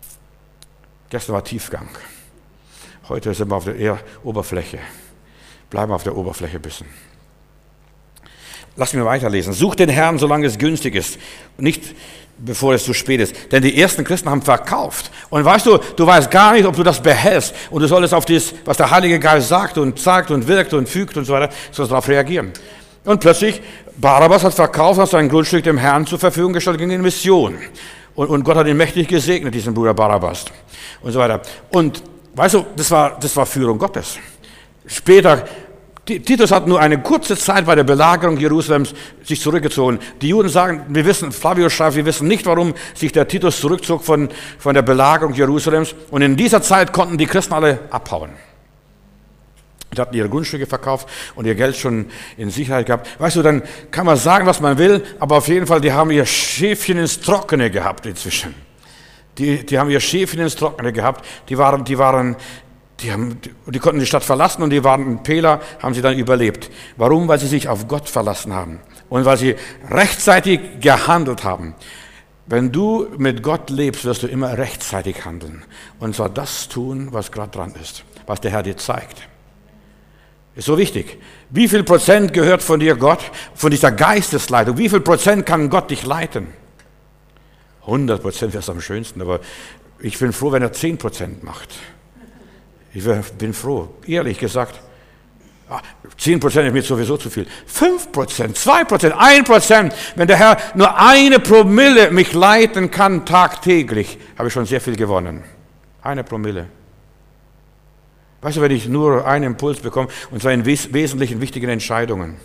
Gestern war Tiefgang. Heute sind wir auf der Oberfläche. bleiben auf der Oberfläche ein bisschen. Lass mich weiterlesen. Such den Herrn, solange es günstig ist, nicht bevor es zu spät ist. Denn die ersten Christen haben verkauft. Und weißt du, du weißt gar nicht, ob du das behältst. Und du solltest auf das, was der Heilige Geist sagt und sagt und wirkt und fügt und so weiter, sollst darauf reagieren. Und plötzlich, Barabbas hat verkauft, hat sein Grundstück dem Herrn zur Verfügung gestellt gegen die Mission. Und, und Gott hat ihn mächtig gesegnet, diesen Bruder Barabbas. Und so weiter. Und weißt du, das war, das war Führung Gottes. Später, Titus hat nur eine kurze Zeit bei der Belagerung Jerusalems sich zurückgezogen. Die Juden sagen, wir wissen, Flavius schreibt, wir wissen nicht, warum sich der Titus zurückzog von, von der Belagerung Jerusalems. Und in dieser Zeit konnten die Christen alle abhauen. Die hatten ihre Grundstücke verkauft und ihr Geld schon in Sicherheit gehabt. Weißt du, dann kann man sagen, was man will, aber auf jeden Fall, die haben ihr Schäfchen ins Trockene gehabt inzwischen. Die, die haben ihr Schäfchen ins Trockene gehabt. Die waren, die waren, Die, haben, die konnten die Stadt verlassen und die waren in Pela, haben sie dann überlebt. Warum? Weil sie sich auf Gott verlassen haben und weil sie rechtzeitig gehandelt haben. Wenn du mit Gott lebst, wirst du immer rechtzeitig handeln. Und zwar das tun, was gerade dran ist, was der Herr dir zeigt. Ist so wichtig. Wie viel Prozent gehört von dir Gott, von dieser Geistesleitung? Wie viel Prozent kann Gott dich leiten? hundert Prozent wäre es am schönsten, aber ich bin froh, wenn er zehn Prozent macht. Ich bin froh, ehrlich gesagt, zehn Prozent ist mir sowieso zu viel. fünf Prozent, zwei Prozent, ein Prozent, wenn der Herr nur eine Promille mich leiten kann tagtäglich, habe ich schon sehr viel gewonnen. Eine Promille. Weißt du, wenn ich nur einen Impuls bekomme, und zwar in wes- wesentlichen wichtigen Entscheidungen,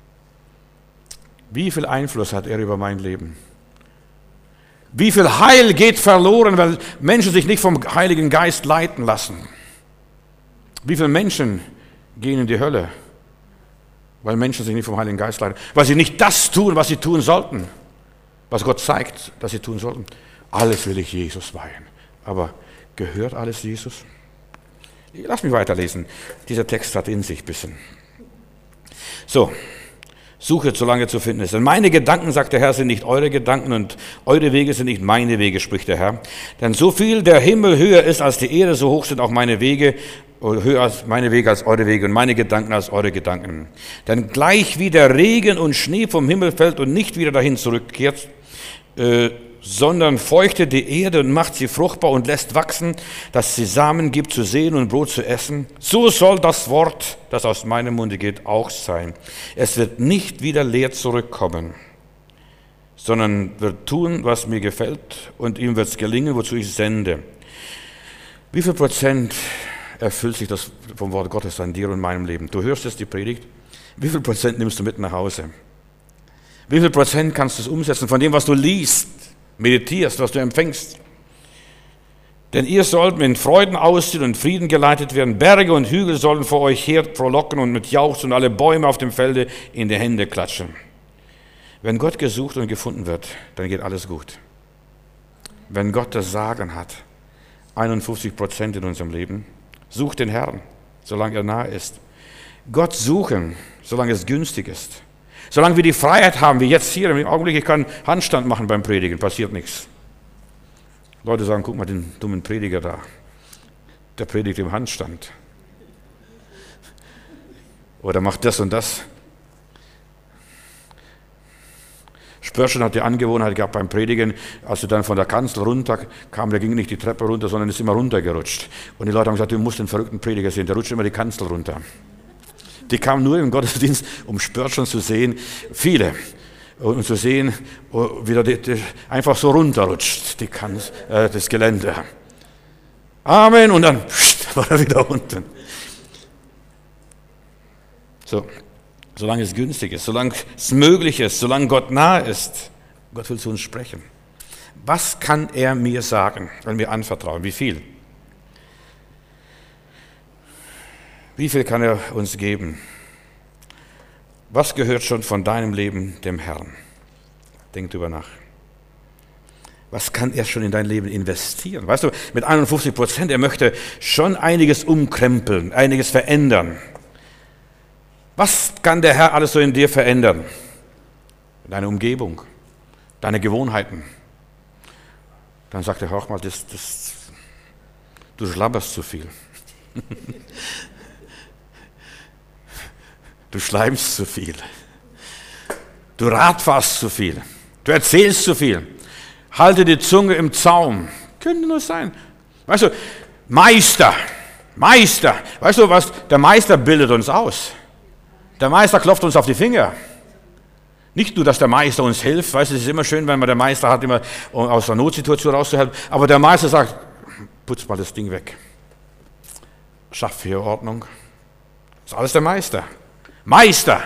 wie viel Einfluss hat er über mein Leben? Wie viel Heil geht verloren, weil Menschen sich nicht vom Heiligen Geist leiten lassen? Wie viele Menschen gehen in die Hölle, weil Menschen sich nicht vom Heiligen Geist leiten, weil sie nicht das tun, was sie tun sollten, was Gott zeigt, dass sie tun sollten. Alles will ich Jesus weihen. Aber gehört alles Jesus? Lass mich weiterlesen. Dieser Text hat in sich ein bisschen. So, suchet, solange zu finden ist. Denn meine Gedanken, sagt der Herr, sind nicht eure Gedanken und eure Wege sind nicht meine Wege, spricht der Herr. Denn so viel der Himmel höher ist als die Erde, so hoch sind auch meine Wege, höher als meine Wege als eure Wege und meine Gedanken als eure Gedanken. Denn gleich wie der Regen und Schnee vom Himmel fällt und nicht wieder dahin zurückkehrt, äh, sondern feuchtet die Erde und macht sie fruchtbar und lässt wachsen, dass sie Samen gibt zu sehen und Brot zu essen, so soll das Wort, das aus meinem Munde geht, auch sein. Es wird nicht wieder leer zurückkommen, sondern wird tun, was mir gefällt, und ihm wird es gelingen, wozu ich sende. Wie viel Prozent erfüllt sich das vom Wort Gottes an dir und meinem Leben? Du hörst jetzt die Predigt. Wie viel Prozent nimmst du mit nach Hause? Wie viel Prozent kannst du es umsetzen von dem, was du liest, meditierst, was du empfängst? Denn ihr sollt mit Freuden ausziehen und Frieden geleitet werden. Berge und Hügel sollen vor euch her frohlocken und mit Jauchzen und alle Bäume auf dem Felde in die Hände klatschen. Wenn Gott gesucht und gefunden wird, dann geht alles gut. Wenn Gott das Sagen hat, einundfünfzig Prozent in unserem Leben, sucht den Herrn, solange er nahe ist. Gott suchen, solange es günstig ist. Solange wir die Freiheit haben, wie jetzt hier im Augenblick, ich kann Handstand machen beim Predigen, passiert nichts. Leute sagen, guck mal den dummen Prediger da. Der predigt im Handstand. Oder macht das und das. Spurgeon hat die Angewohnheit gehabt beim Predigen, als er dann von der Kanzel runter kam, der ging nicht die Treppe runter, sondern ist immer runtergerutscht. Und die Leute haben gesagt, du musst den verrückten Prediger sehen, der rutscht immer die Kanzel runter. Die kamen nur im Gottesdienst, um Spurgeon zu sehen, viele, und zu sehen, wie er die, die einfach so runterrutscht, die Kanzel, äh, das Gelände. Amen, und dann pst, war er wieder unten. So. Solange es günstig ist, solange es möglich ist, solange Gott nahe ist. Gott will zu uns sprechen. Was kann er mir sagen, wenn wir anvertrauen? Wie viel? Wie viel kann er uns geben? Was gehört schon von deinem Leben dem Herrn? Denk drüber nach. Was kann er schon in dein Leben investieren? Weißt du, mit einundfünfzig Prozent, er möchte schon einiges umkrempeln, einiges verändern. Was kann der Herr alles so in dir verändern? Deine Umgebung, deine Gewohnheiten. Dann sagt er, hör mal, das, das, du schlabberst zu viel. Du schleimst zu viel. Du ratfährst zu viel. Du erzählst zu viel. Halte die Zunge im Zaum. Könnte nur sein. Weißt du, Meister, Meister. Weißt du was? Der Meister bildet uns aus. Der Meister klopft uns auf die Finger. Nicht nur, dass der Meister uns hilft. Weißt du, es ist immer schön, wenn man der Meister hat, immer aus der Notsituation rauszuhelfen. Aber der Meister sagt, putz mal das Ding weg. Schaff hier Ordnung. Das ist alles der Meister. Meister.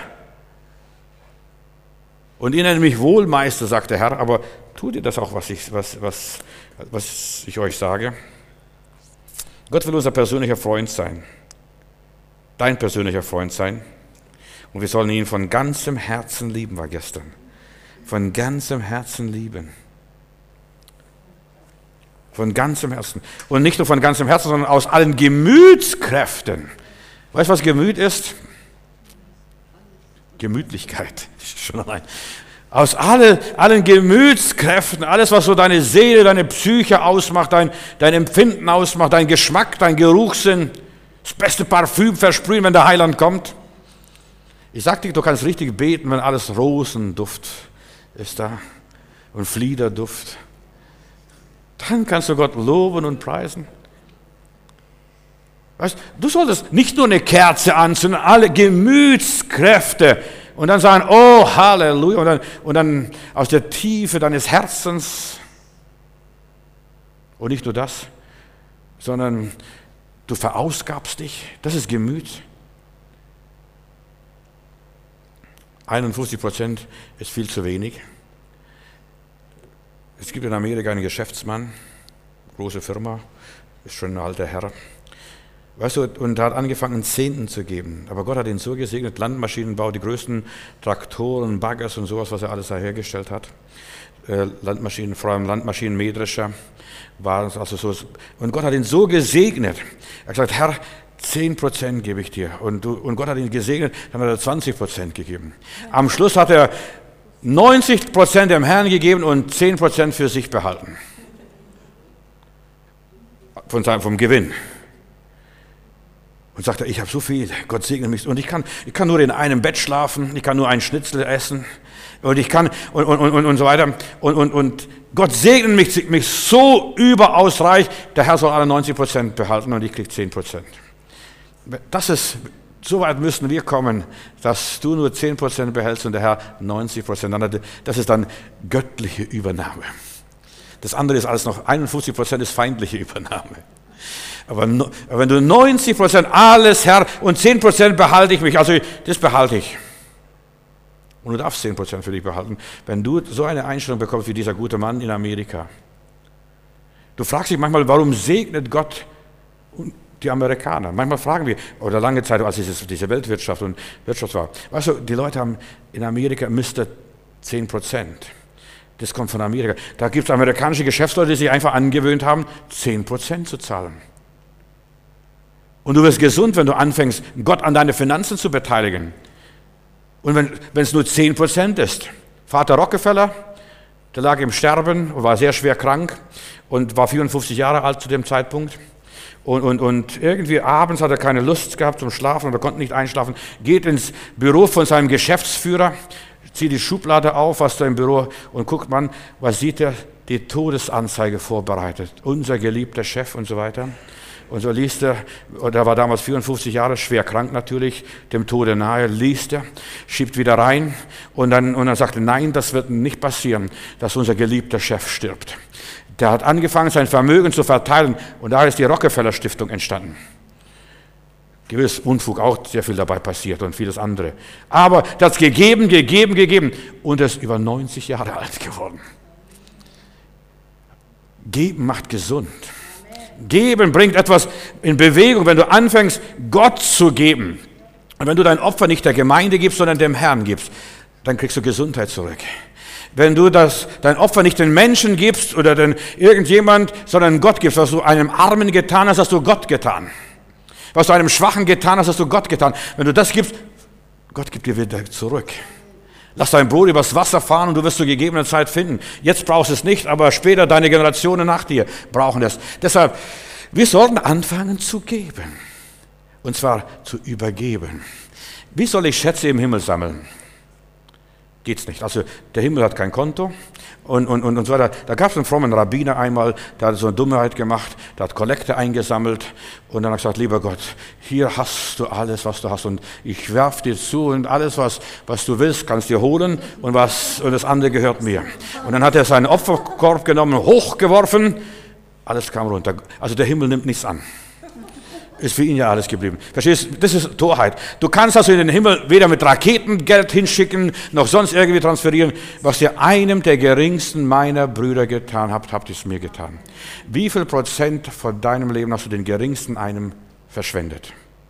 Und ihr nennt mich wohl Meister, sagt der Herr, aber tut ihr das auch, was ich, was, was, was ich euch sage? Gott will unser persönlicher Freund sein. Dein persönlicher Freund sein. Und wir sollen ihn von ganzem Herzen lieben, war gestern. Von ganzem Herzen lieben. Von ganzem Herzen. Und nicht nur von ganzem Herzen, sondern aus allen Gemütskräften. Weißt du, was Gemüt ist? Gemütlichkeit. Schon allein. Aus alle, allen Gemütskräften, alles, was so deine Seele, deine Psyche ausmacht, dein, dein Empfinden ausmacht, dein Geschmack, dein Geruchssinn, das beste Parfüm versprühen, wenn der Heiland kommt. Ich sag dir, du kannst richtig beten, wenn alles Rosenduft ist da und Fliederduft. Dann kannst du Gott loben und preisen. Weißt, du solltest nicht nur eine Kerze anzünden, alle Gemütskräfte und dann sagen, oh Halleluja, und dann, und dann aus der Tiefe deines Herzens. Und nicht nur das, sondern du verausgabst dich. Das ist Gemüt. einundfünfzig Prozent ist viel zu wenig. Es gibt in Amerika einen Geschäftsmann, große Firma, ist schon ein alter Herr. Weißt du, und er hat angefangen, einen Zehnten zu geben. Aber Gott hat ihn so gesegnet, Landmaschinenbau, die größten Traktoren, Baggers und sowas, was er alles da hergestellt hat. Äh, Landmaschinen, vor allem Landmaschinenmähdrescher, war es also so. Und Gott hat ihn so gesegnet. Er hat gesagt, Herr, zehn Prozent gebe ich dir. Und, du, und Gott hat ihn gesegnet, dann hat er zwanzig Prozent gegeben. Am Schluss hat er neunzig Prozent dem Herrn gegeben und zehn Prozent für sich behalten. Von seinem, vom Gewinn. Und sagte, ich habe so viel, Gott segne mich. Und ich kann, ich kann nur in einem Bett schlafen, ich kann nur einen Schnitzel essen. Und ich kann, und, und, und, und so weiter. Und, und, und Gott segnet mich, mich so überaus reich, der Herr soll alle neunzig Prozent behalten und ich kriege zehn Prozent. Das ist, so weit müssen wir kommen, dass du nur zehn Prozent behältst und der Herr neunzig Prozent. Das ist dann göttliche Übernahme. Das andere ist alles noch, einundfünfzig Prozent ist feindliche Übernahme. Aber, no, aber wenn du neunzig Prozent alles, Herr, und zehn Prozent behalte ich mich, also das behalte ich. Und du darfst zehn Prozent für dich behalten, wenn du so eine Einstellung bekommst wie dieser gute Mann in Amerika. Du fragst dich manchmal, warum segnet Gott die Amerikaner? Manchmal fragen wir, oder lange Zeit, als es diese Weltwirtschaft und Wirtschaft war, weißt du, die Leute haben in Amerika müsste zehn Prozent. Das kommt von Amerika. Da gibt es amerikanische Geschäftsleute, die sich einfach angewöhnt haben, zehn Prozent zu zahlen. Und du wirst gesund, wenn du anfängst, Gott an deine Finanzen zu beteiligen. Und wenn wenn es nur zehn Prozent ist. Vater Rockefeller, der lag im Sterben und war sehr schwer krank und war vierundfünfzig Jahre alt zu dem Zeitpunkt. Und, und, und irgendwie abends hat er keine Lust gehabt zum Schlafen und er konnte nicht einschlafen. Geht ins Büro von seinem Geschäftsführer, zieht die Schublade auf, was da im Büro, und guckt man, was sieht er? Die Todesanzeige vorbereitet. Unser geliebter Chef und so weiter. Und so liest er, und er war damals vierundfünfzig Jahre, schwer krank natürlich, dem Tode nahe, liest er, schiebt wieder rein und dann, und dann sagt er, nein, das wird nicht passieren, dass unser geliebter Chef stirbt. Der hat angefangen, sein Vermögen zu verteilen und da ist die Rockefeller Stiftung entstanden. Gewiss Unfug, auch sehr viel dabei passiert und vieles andere. Aber das hat gegeben, gegeben, gegeben und er ist über neunzig Jahre alt geworden. Geben macht gesund. Geben bringt etwas in Bewegung, wenn du anfängst, Gott zu geben. Und wenn du dein Opfer nicht der Gemeinde gibst, sondern dem Herrn gibst, dann kriegst du Gesundheit zurück. Wenn du das, dein Opfer nicht den Menschen gibst oder den irgendjemand, sondern Gott gibst, was du einem Armen getan hast, hast du Gott getan. Was du einem Schwachen getan hast, hast du Gott getan. Wenn du das gibst, Gott gibt dir wieder zurück. Lass dein Brot übers Wasser fahren und du wirst zur gegebenen Zeit finden. Jetzt brauchst du es nicht, aber später deine Generationen nach dir brauchen es. Deshalb, wir sollten anfangen zu geben. Und zwar zu übergeben. Wie soll ich Schätze im Himmel sammeln? Geht's nicht. Also der Himmel hat kein Konto und, und, und, und so weiter. Da gab es einen frommen Rabbiner einmal, der hat so eine Dummheit gemacht, der hat Kollekte eingesammelt und dann hat er gesagt, lieber Gott, hier hast du alles, was du hast und ich werf dir zu und alles, was, was du willst, kannst dir holen und, was, und das andere gehört mir. Und dann hat er seinen Opferkorb genommen, hochgeworfen, alles kam runter. Also der Himmel nimmt nichts an. Ist für ihn ja alles geblieben. Verstehst du? Das ist Torheit. Du kannst also in den Himmel weder mit Raketen Geld hinschicken, noch sonst irgendwie transferieren. Was ihr einem der geringsten meiner Brüder getan habt, habt ihr es mir getan. Wie viel Prozent von deinem Leben hast du den geringsten einem verschwendet?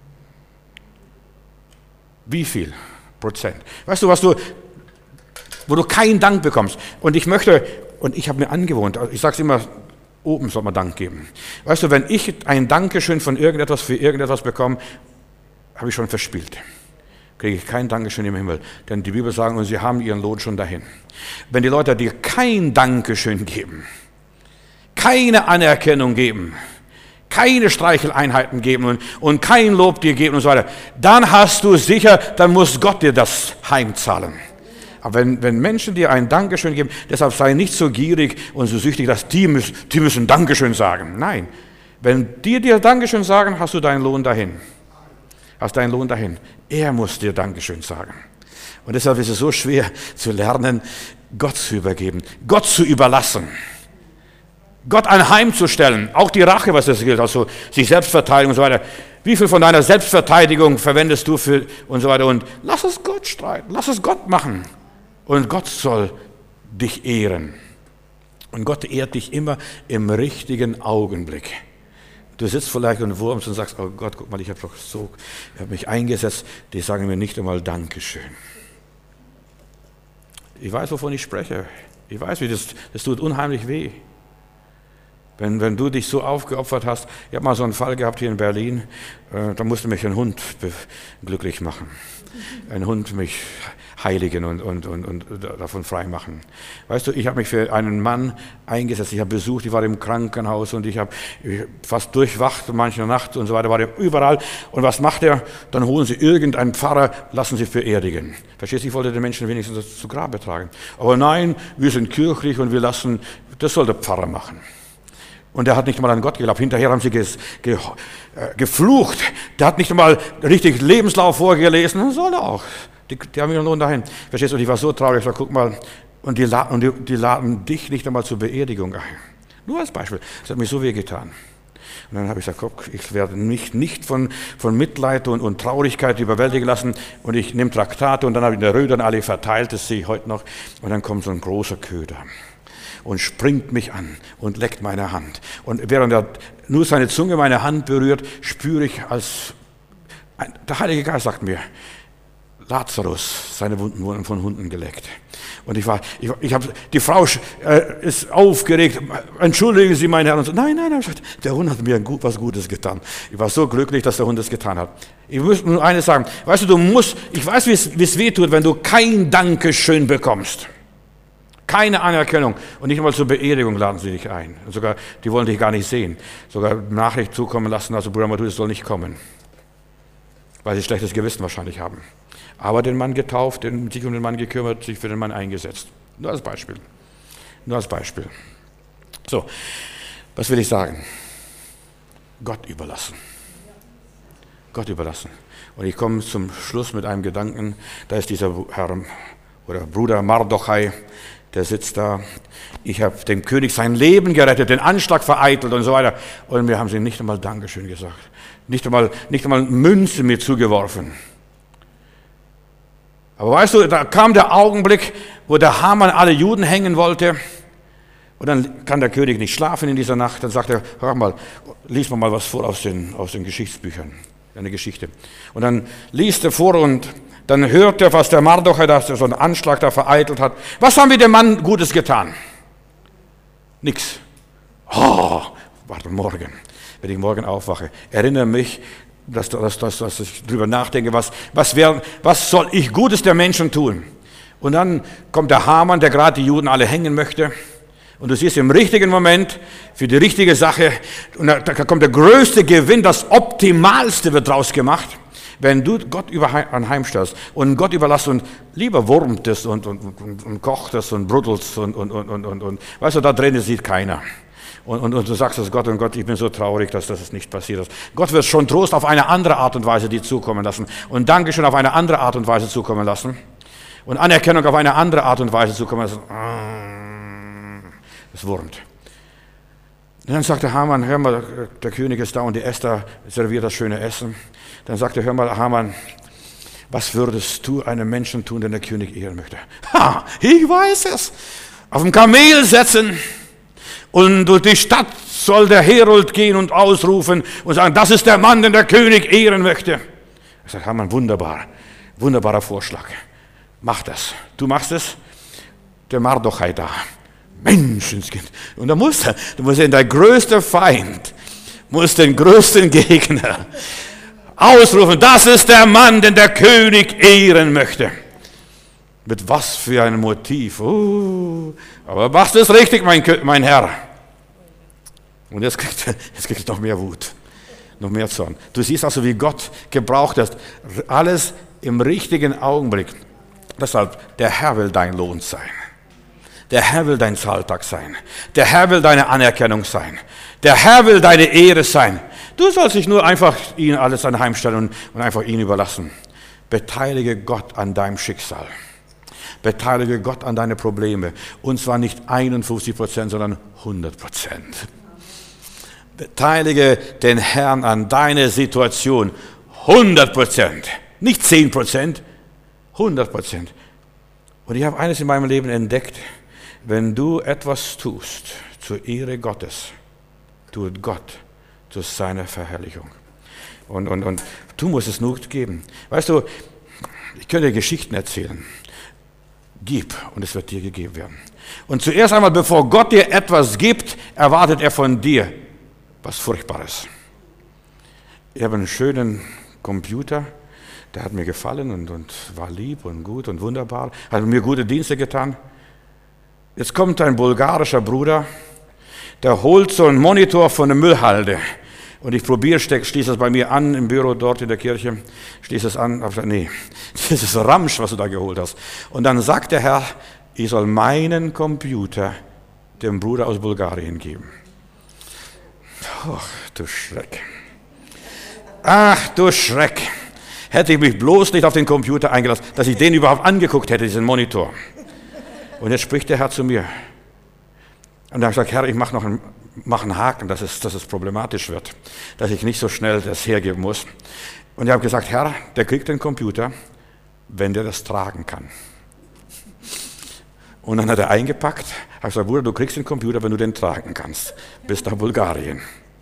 Wie viel Prozent? Weißt du, was du, wo du keinen Dank bekommst? Und ich möchte, und ich habe mir angewohnt, ich sage es immer, oben soll man Dank geben. Weißt du, wenn ich ein Dankeschön von irgendetwas für irgendetwas bekomme, habe ich schon verspielt. Kriege ich kein Dankeschön im Himmel. Denn die Bibel sagt, und sie haben ihren Lohn schon dahin. Wenn die Leute dir kein Dankeschön geben, keine Anerkennung geben, keine Streicheleinheiten geben und, und kein Lob dir geben und so weiter, dann hast du sicher, dann muss Gott dir das heimzahlen. Aber wenn, wenn Menschen dir ein Dankeschön geben, deshalb sei nicht so gierig und so süchtig, dass die müssen, die müssen Dankeschön sagen. Nein, wenn die dir Dankeschön sagen, hast du deinen Lohn dahin. Hast deinen Lohn dahin. Er muss dir Dankeschön sagen. Und deshalb ist es so schwer zu lernen, Gott zu übergeben, Gott zu überlassen. Gott anheimzustellen, auch die Rache, was das gilt, also sich Selbstverteidigung und so weiter. Wie viel von deiner Selbstverteidigung verwendest du für und so weiter? Und lass es Gott streiten, lass es Gott machen. Und Gott soll dich ehren. Und Gott ehrt dich immer im richtigen Augenblick. Du sitzt vielleicht und wurmst und sagst, oh Gott, guck mal, ich habe doch so, ich habe mich eingesetzt, die sagen mir nicht einmal Dankeschön. Ich weiß, wovon ich spreche. Ich weiß, wie das, das tut unheimlich weh. Wenn, wenn du dich so aufgeopfert hast, ich habe mal so einen Fall gehabt hier in Berlin, äh, da musste mich ein Hund glücklich machen. Ein Hund mich heiligen und, und, und, und davon frei machen. Weißt du, ich habe mich für einen Mann eingesetzt, ich habe besucht, ich war im Krankenhaus und ich habe fast durchwacht manche Nacht und so weiter, war der überall. Und was macht er? Dann holen sie irgendeinen Pfarrer, lassen sie beerdigen. Verstehst du, ich wollte den Menschen wenigstens zu Grabe tragen. Aber nein, wir sind kirchlich und wir lassen, das soll der Pfarrer machen. Und er hat nicht mal an Gott geglaubt. Hinterher haben sie ges, ge, äh, geflucht. Der hat nicht einmal richtig Lebenslauf vorgelesen. Das soll er auch. Die, die haben ihn nur dahin. Verstehst du? Und ich war so traurig. Ich sag, guck mal, und die, und die, die laden dich nicht einmal zur Beerdigung ein. Nur als Beispiel. Das hat mir so wehgetan. Und dann habe ich gesagt, guck, ich werde mich nicht von, von Mitleid und, und Traurigkeit überwältigen lassen. Und ich nehme Traktate und dann habe ich in der Rödern alle verteilt. Das sehe ich heute noch. Und dann kommt so ein großer Köder und springt mich an und leckt meine Hand. Und während er nur seine Zunge meine Hand berührt, spüre ich, als ein, der Heilige Geist sagt mir, Lazarus, seine Wunden wurden von Hunden geleckt. Und ich war, ich, ich habe, die Frau äh, ist aufgeregt, entschuldigen Sie, meine Herren. Und so, nein, nein, nein, der Hund hat mir ein gut, was Gutes getan. Ich war so glücklich, dass der Hund es getan hat. Ich muss nur eines sagen, weißt du, du musst, ich weiß, wie es weh tut, wenn du kein Dankeschön bekommst. Keine Anerkennung. Und nicht einmal zur Beerdigung laden sie dich ein. Und sogar, die wollen dich gar nicht sehen. Sogar Nachricht zukommen lassen, also Bruder Matthäus soll nicht kommen. Weil sie schlechtes Gewissen wahrscheinlich haben. Aber den Mann getauft, den, sich um den Mann gekümmert, sich für den Mann eingesetzt. Nur als Beispiel. Nur als Beispiel. So, was will ich sagen? Gott überlassen. Gott überlassen. Und ich komme zum Schluss mit einem Gedanken. Da ist dieser Herr oder Bruder Mardochai, der sitzt da. Ich habe dem König sein Leben gerettet, den Anschlag vereitelt und so weiter. Und wir haben sie nicht einmal Dankeschön gesagt. Nicht einmal, nicht einmal Münze mir zugeworfen. Aber weißt du, da kam der Augenblick, wo der Haman alle Juden hängen wollte. Und dann kann der König nicht schlafen in dieser Nacht. Dann sagt er, hör mal, lies mal was vor aus den, aus den Geschichtsbüchern. Eine Geschichte. Und dann liest er vor und dann hört er, was der Mardochai, da so einen Anschlag da vereitelt hat. Was haben wir dem Mann Gutes getan? Nix. Oh, warte, morgen, wenn ich morgen aufwache, erinnere mich, dass, dass, dass, dass ich drüber nachdenke, was, was, wär, was soll ich Gutes der Menschen tun? Und dann kommt der Haman, der gerade die Juden alle hängen möchte. Und du siehst im richtigen Moment, für die richtige Sache, und da kommt der größte Gewinn, das Optimalste wird draus gemacht. wenn du Gott anheimstellst und Gott überlässt und lieber wurmtest und, und, und, und kochtest und bruddelst und, und, und, und, und, und, weißt du, da drin sieht keiner. Und, und, und du sagst es Gott und Gott, ich bin so traurig, dass das nicht passiert ist. Gott wird schon Trost auf eine andere Art und Weise dir zukommen lassen und Dankeschön auf eine andere Art und Weise zukommen lassen und Anerkennung auf eine andere Art und Weise zukommen lassen. Es wurmt. Und dann sagte Haman, hör mal, der König ist da und die Esther serviert das schöne Essen. Dann sagte, hör mal, Haman, was würdest du einem Menschen tun, den der König ehren möchte? Ha, ich weiß es. Auf dem Kamel setzen und durch die Stadt soll der Herold gehen und ausrufen und sagen, das ist der Mann, den der König ehren möchte. Ich sagte, Haman, wunderbar, wunderbarer Vorschlag. Mach das. Du machst es, der Mardochai da. Menschenskind. Und da musst du, du musst in dein größter Feind, musst den größten Gegner ausrufen, das ist der Mann, den der König ehren möchte. Mit was für einem Motiv. Uh, aber machst du es richtig, mein, mein Herr. Und jetzt kriegt er jetzt kriegt noch mehr Wut, noch mehr Zorn. Du siehst also, wie Gott gebraucht hat, alles im richtigen Augenblick. Deshalb, der Herr will dein Lohn sein. Der Herr will dein Zahltag sein. Der Herr will deine Anerkennung sein. Der Herr will deine Ehre sein. Du sollst dich nur einfach ihm alles anheimstellen und, und einfach ihn überlassen. Beteilige Gott an deinem Schicksal. Beteilige Gott an deine Probleme. Und zwar nicht einundfünfzig Prozent, sondern hundert Prozent. Beteilige den Herrn an deine Situation. hundert Prozent. Nicht zehn Prozent, hundert Prozent. Und ich habe eines in meinem Leben entdeckt. Wenn du etwas tust zur Ehre Gottes, tut Gott zu seiner Verherrlichung. Und, und, und du musst es nur geben. Weißt du, ich könnte dir Geschichten erzählen. Gib und es wird dir gegeben werden. Und zuerst einmal, bevor Gott dir etwas gibt, erwartet er von dir was Furchtbares. Ich habe einen schönen Computer, der hat mir gefallen und, und war lieb und gut und wunderbar, hat mir gute Dienste getan. Jetzt kommt ein bulgarischer Bruder, der holt so einen Monitor von der Müllhalde. Und ich probiere, schließe es bei mir an im Büro dort in der Kirche, schließe es an, aber nee, das ist Ramsch, was du da geholt hast. Und dann sagt der Herr, ich soll meinen Computer dem Bruder aus Bulgarien geben. Ach, du Schreck. Ach, du Schreck. Hätte ich mich bloß nicht auf den Computer eingelassen, dass ich den überhaupt angeguckt hätte, diesen Monitor. Und jetzt spricht der Herr zu mir. Und dann habe ich gesagt, Herr, ich mache noch einen, mach einen Haken, dass es, dass es problematisch wird, dass ich nicht so schnell das hergeben muss. Und ich habe gesagt, Herr, der kriegt den Computer, wenn der das tragen kann. Und dann hat er eingepackt, habe gesagt, Bruder, du kriegst den Computer, wenn du den tragen kannst, bis nach Bulgarien.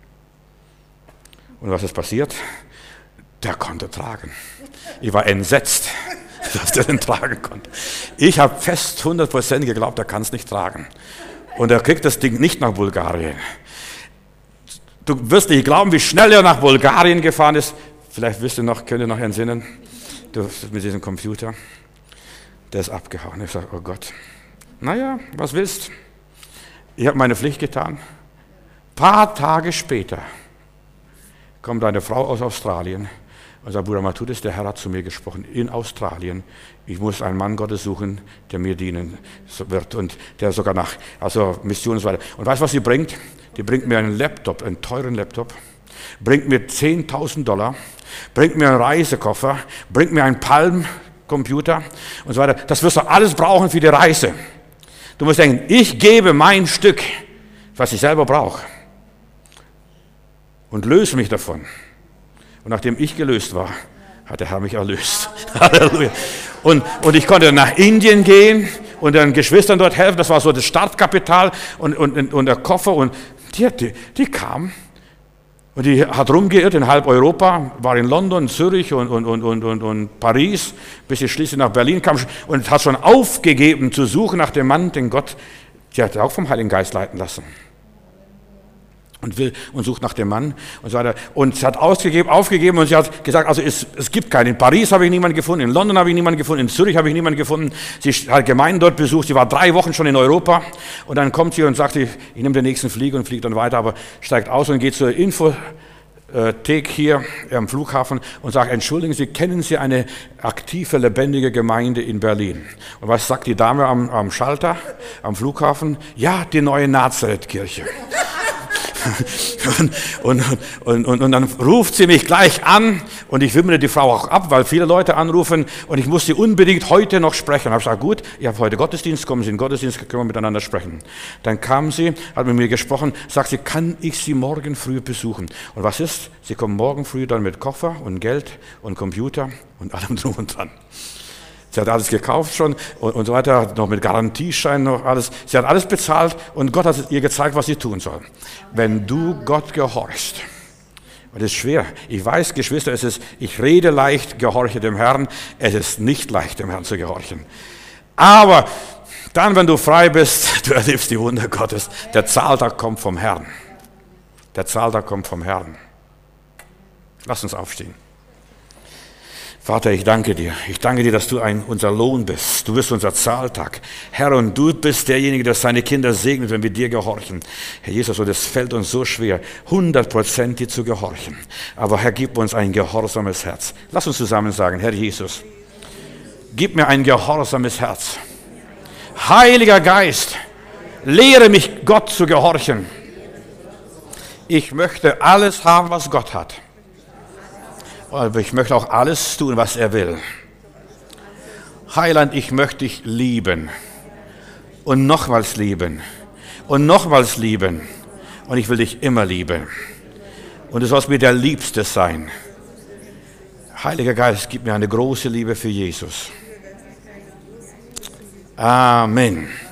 Und was ist passiert? Der konnte tragen. Ich war entsetzt, dass der den tragen konnte. Ich habe fest hundert Prozent geglaubt, er kann es nicht tragen. Und er kriegt das Ding nicht nach Bulgarien. Du wirst nicht glauben, wie schnell er nach Bulgarien gefahren ist. Vielleicht wisst ihr noch, könnt ihr noch entsinnen, du, mit diesem Computer. Der ist abgehauen. Ich sage, oh Gott, naja, was willst? Ich habe meine Pflicht getan. Ein paar Tage später kommt eine Frau aus Australien und sagt, Bruder Matthäus, der Herr hat zu mir gesprochen, in Australien, ich muss einen Mann Gottes suchen, der mir dienen wird und der sogar nach, also Mission und so weiter. Und weißt du, was sie bringt? Die bringt mir einen Laptop, einen teuren Laptop, bringt mir zehntausend Dollar, bringt mir einen Reisekoffer, bringt mir einen Palm-Computer und so weiter. Das wirst du alles brauchen für die Reise. Du musst denken, ich gebe mein Stück, was ich selber brauche und löse mich davon. Und nachdem ich gelöst war, hat der Herr mich erlöst. Halleluja. Und, und ich konnte nach Indien gehen und den Geschwistern dort helfen. Das war so das Startkapital und, und, und der Koffer. Und die, die, die kam und die hat rumgeirrt in halb Europa, war in London, Zürich und, und, und, und, und, und Paris, bis sie schließlich nach Berlin kam und hat schon aufgegeben zu suchen nach dem Mann, den Gott, die hat auch vom Heiligen Geist leiten lassen. Und will und sucht nach dem Mann und so weiter. Und sie hat ausgegeben, aufgegeben und sie hat gesagt, also es, es gibt keinen. In Paris habe ich niemanden gefunden, in London habe ich niemanden gefunden, in Zürich habe ich niemanden gefunden. Sie hat Gemeinden dort besucht, sie war drei Wochen schon in Europa und dann kommt sie und sagt, ich, ich nehme den nächsten Flieger und fliegt dann weiter, aber steigt aus und geht zur Info, äh, Thek hier am Flughafen und sage, entschuldigen Sie, kennen Sie eine aktive, lebendige Gemeinde in Berlin? Und was sagt die Dame am, am Schalter, am Flughafen? Ja, die neue Nazareth-Kirche. Und, und, und, und, und dann ruft sie mich gleich an und ich wimmere die Frau auch ab, weil viele Leute anrufen und ich muss sie unbedingt heute noch sprechen. Ich habe gesagt, gut, ich habe heute Gottesdienst, kommen Sie in den Gottesdienst, können wir miteinander sprechen. Dann kam sie, hat mit mir gesprochen, sagt sie, kann ich Sie morgen früh besuchen? Und was ist? Sie kommen morgen früh dann mit Koffer und Geld und Computer und allem drum und dran. Sie hat alles gekauft schon und, und so weiter, noch mit Garantieschein noch alles. Sie hat alles bezahlt und Gott hat ihr gezeigt, was sie tun soll. Wenn du Gott gehorchst, und das ist schwer. Ich weiß, Geschwister, es ist, ich rede leicht, gehorche dem Herrn. Es ist nicht leicht, dem Herrn zu gehorchen. Aber dann, wenn du frei bist, du erlebst die Wunder Gottes. Der Zahltag kommt vom Herrn. Der Zahltag kommt vom Herrn. Lass uns aufstehen. Vater, ich danke dir. Ich danke dir, dass du ein, unser Lohn bist. Du bist unser Zahltag. Herr, und du bist derjenige, der seine Kinder segnet, wenn wir dir gehorchen. Herr Jesus, und es fällt uns so schwer, hundert Prozent dir zu gehorchen. Aber Herr, gib uns ein gehorsames Herz. Lass uns zusammen sagen, Herr Jesus, gib mir ein gehorsames Herz. Heiliger Geist, lehre mich, Gott zu gehorchen. Ich möchte alles haben, was Gott hat. Aber ich möchte auch alles tun, was er will. Heiland, ich möchte dich lieben und nochmals lieben und nochmals lieben und ich will dich immer lieben. Und du sollst mir der Liebste sein. Heiliger Geist, gib mir eine große Liebe für Jesus. Amen.